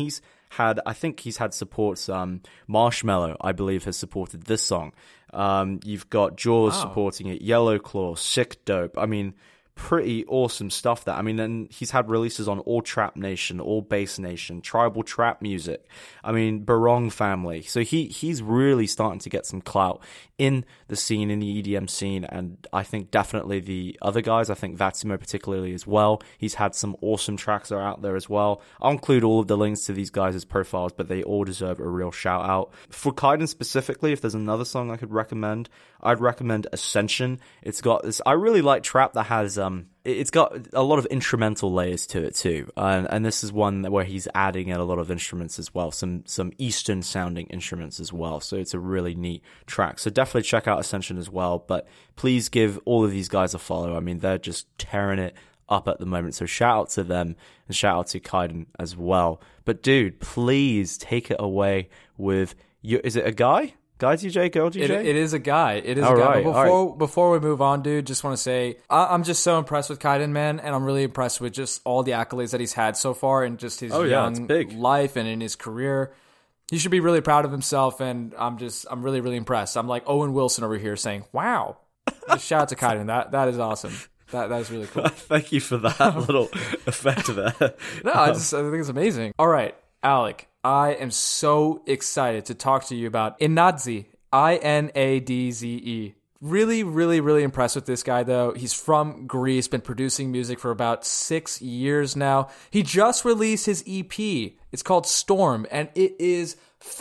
I think he's had supports. Marshmello, I believe, has supported this song. You've got Jaws supporting it, Yellow Claw, Sick Dope. I mean, pretty awesome stuff there. I mean, then he's had releases on All Trap Nation, All Bass Nation, Tribal Trap Music. I mean, Barong Family. So he's really starting to get some clout in the scene, in the EDM scene, and I think definitely the other guys, I think Vatsimo particularly as well. He's had some awesome tracks that are out there as well. I'll include all of the links to these guys' profiles, but they all deserve a real shout out. For Kaiden specifically, if there's another song I could recommend, I'd recommend Ascension. It's got this, I really like trap that has, it's got a lot of instrumental layers to it too. And this is one where he's adding in a lot of instruments as well, some Eastern sounding instruments as well. So it's a really neat track. So definitely check out Ascension as well. But please give all of these guys a follow. I mean, they're just tearing it up at the moment. So shout out to them and shout out to Kaiden as well. But dude, please take it away with is it a guy? Guy DJ, girl DJ? It is a guy. It is all a guy. Right, but before we move on, dude, just want to say I'm just so impressed with Kaiden, man, and I'm really impressed with just all the accolades that he's had so far in just his young life and in his career. He should be really proud of himself, and I'm really, really impressed. I'm like Owen Wilson over here saying, "Wow!" Just shout out to Kaiden. That is awesome. That is really cool. Thank you for that little effect there. No, I think it's amazing. All right, Alec, I am so excited to talk to you about Inadze, Inadze. Really, really, really impressed with this guy, though. He's from Greece, been producing music for about 6 years now. He just released his EP. It's called Storm, and it is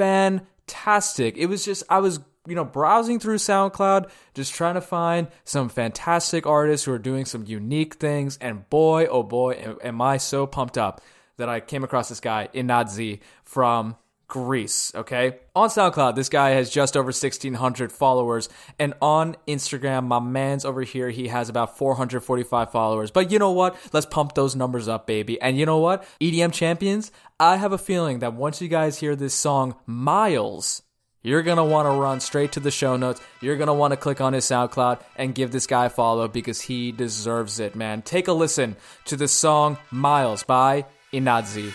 fantastic. It was just, I was, browsing through SoundCloud, just trying to find some fantastic artists who are doing some unique things, and boy, oh boy, am I so pumped up that I came across this guy, Inadze, from Greece, okay? On SoundCloud, this guy has just over 1,600 followers, and on Instagram, my man's over here, he has about 445 followers. But you know what? Let's pump those numbers up, baby. And you know what? EDM champions, I have a feeling that once you guys hear this song, Miles, you're going to want to run straight to the show notes. You're going to want to click on his SoundCloud and give this guy a follow because he deserves it, man. Take a listen to the song Miles by Inadze.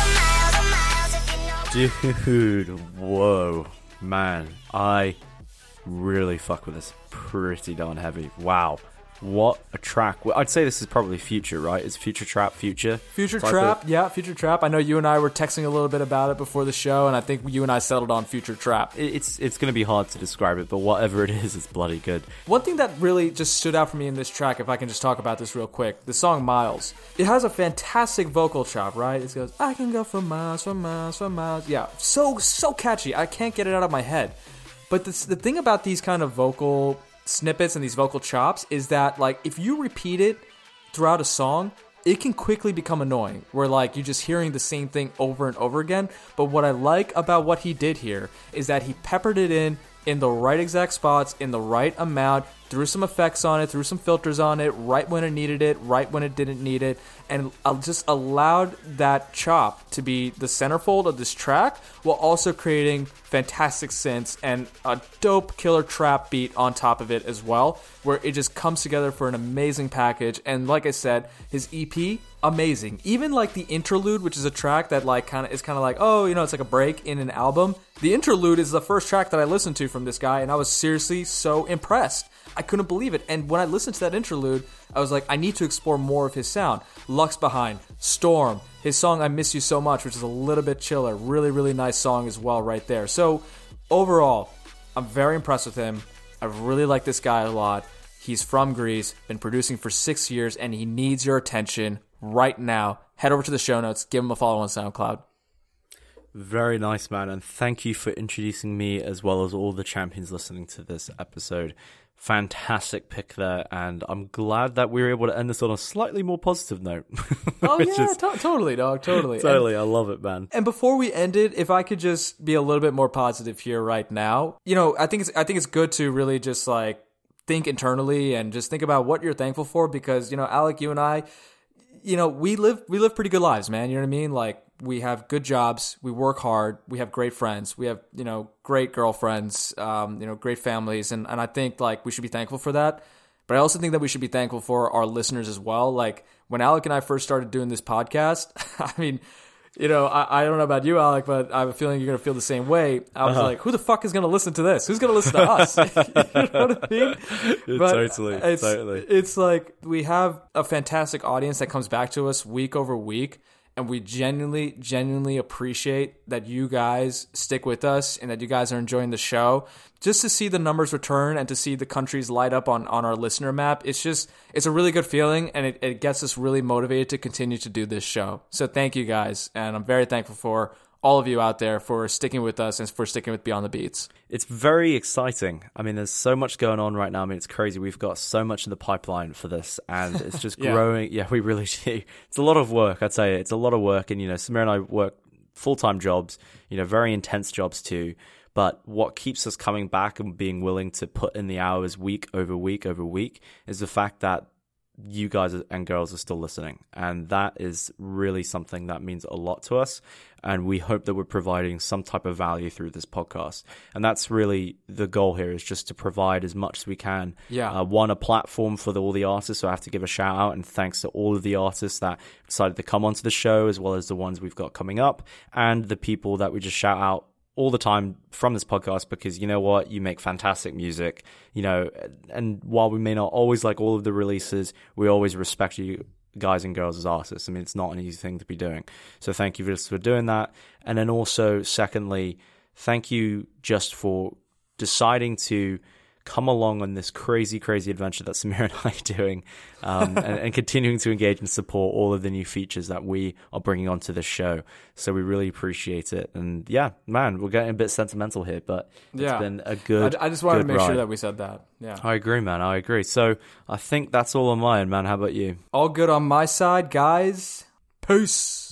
Dude, whoa, man, I really fuck with this pretty darn heavy. Wow. What a track. Well, I'd say this is probably Future, right? Is Future Trap Future? Future Trap. I know you and I were texting a little bit about it before the show, and I think you and I settled on Future Trap. It's going to be hard to describe it, but whatever it is, it's bloody good. One thing that really just stood out for me in this track, if I can just talk about this real quick, the song Miles. It has a fantastic vocal chop, right? It goes, I can go for miles, for miles, for miles. Yeah, so catchy. I can't get it out of my head. But the thing about these kind of vocal snippets and these vocal chops is that, like, if you repeat it throughout a song, it can quickly become annoying, where like you're just hearing the same thing over and over again. But what I like about what he did here is that he peppered it in the right exact spots, in the right amount, threw some effects on it, threw some filters on it, right when it needed it, right when it didn't need it, and just allowed that chop to be the centerfold of this track, while also creating fantastic synths and a dope killer trap beat on top of it as well, where it just comes together for an amazing package. And like I said, his EP, amazing. Even like the interlude, which is a track that like kind of like, oh, you know, it's like a break in an album. The interlude is the first track that I listened to from this guy, and I was seriously so impressed. I couldn't believe it. And when I listened to that interlude, I was like, I need to explore more of his sound. Lux Behind, Storm, his song I Miss You So Much, which is a little bit chiller. Really, really nice song as well right there. So overall, I'm very impressed with him. I really like this guy a lot. He's from Greece, been producing for 6 years, and he needs your attention right now. Head over to the show notes, give him a follow on SoundCloud. Very nice, man, and thank you for introducing me as well as all the champions listening to this episode. Fantastic pick there, and I'm glad that we were able to end this on a slightly more positive note. Oh yeah, totally, dog, totally. Totally, I love it, man. And before we end it, if I could just be a little bit more positive here right now, you know, I think it's good to really just like think internally and just think about what you're thankful for, because, you know, Alec, you and I, you know, we live pretty good lives, man. You know what I mean? Like, we have good jobs, we work hard, we have great friends, we have, you know, great girlfriends, you know, great families, and I think like we should be thankful for that. But I also think that we should be thankful for our listeners as well. Like, when Alec and I first started doing this podcast, I mean, you know, I don't know about you, Alec, but I have a feeling you're going to feel the same way. I was like, who the fuck is going to listen to this? Who's going to listen to us? You know what I mean? Totally. It's like we have a fantastic audience that comes back to us week over week. And we genuinely appreciate that you guys stick with us and that you guys are enjoying the show. Just to see the numbers return and to see the countries light up on our listener map, it's a really good feeling, and it gets us really motivated to continue to do this show. So thank you guys, and I'm very thankful for all of you out there for sticking with us and for sticking with Beyond the Beats. It's very exciting. I mean, there's so much going on right now. I mean, it's crazy. We've got so much in the pipeline for this, and it's just growing. Yeah, we really do. It's a lot of work, I'd say. It's a lot of work, and, you know, Samir and I work full-time jobs, you know, very intense jobs too. But what keeps us coming back and being willing to put in the hours week over week over week is the fact that you guys and girls are still listening, and that is really something that means a lot to us, and we hope that we're providing some type of value through this podcast, and that's really the goal here, is just to provide as much as we can. A platform for all the artists, so I have to give a shout out and thanks to all of the artists that decided to come onto the show, as well as the ones we've got coming up, and the people that we just shout out all the time from this podcast, because you know what, you make fantastic music, you know, and while we may not always like all of the releases, we always respect you guys and girls as artists. I mean, it's not an easy thing to be doing, so thank you for doing that. And then also, secondly, thank you just for deciding to come along on this crazy adventure that Samir and I are doing, and continuing to engage and support all of the new features that we are bringing onto this show. So we really appreciate it. And yeah, man, we're getting a bit sentimental here, but it's been a good I just wanted to make ride. sure that we said that. Yeah, I agree, man. I agree. So I think that's all on mine, man. How about you? All good on my side, guys. Peace.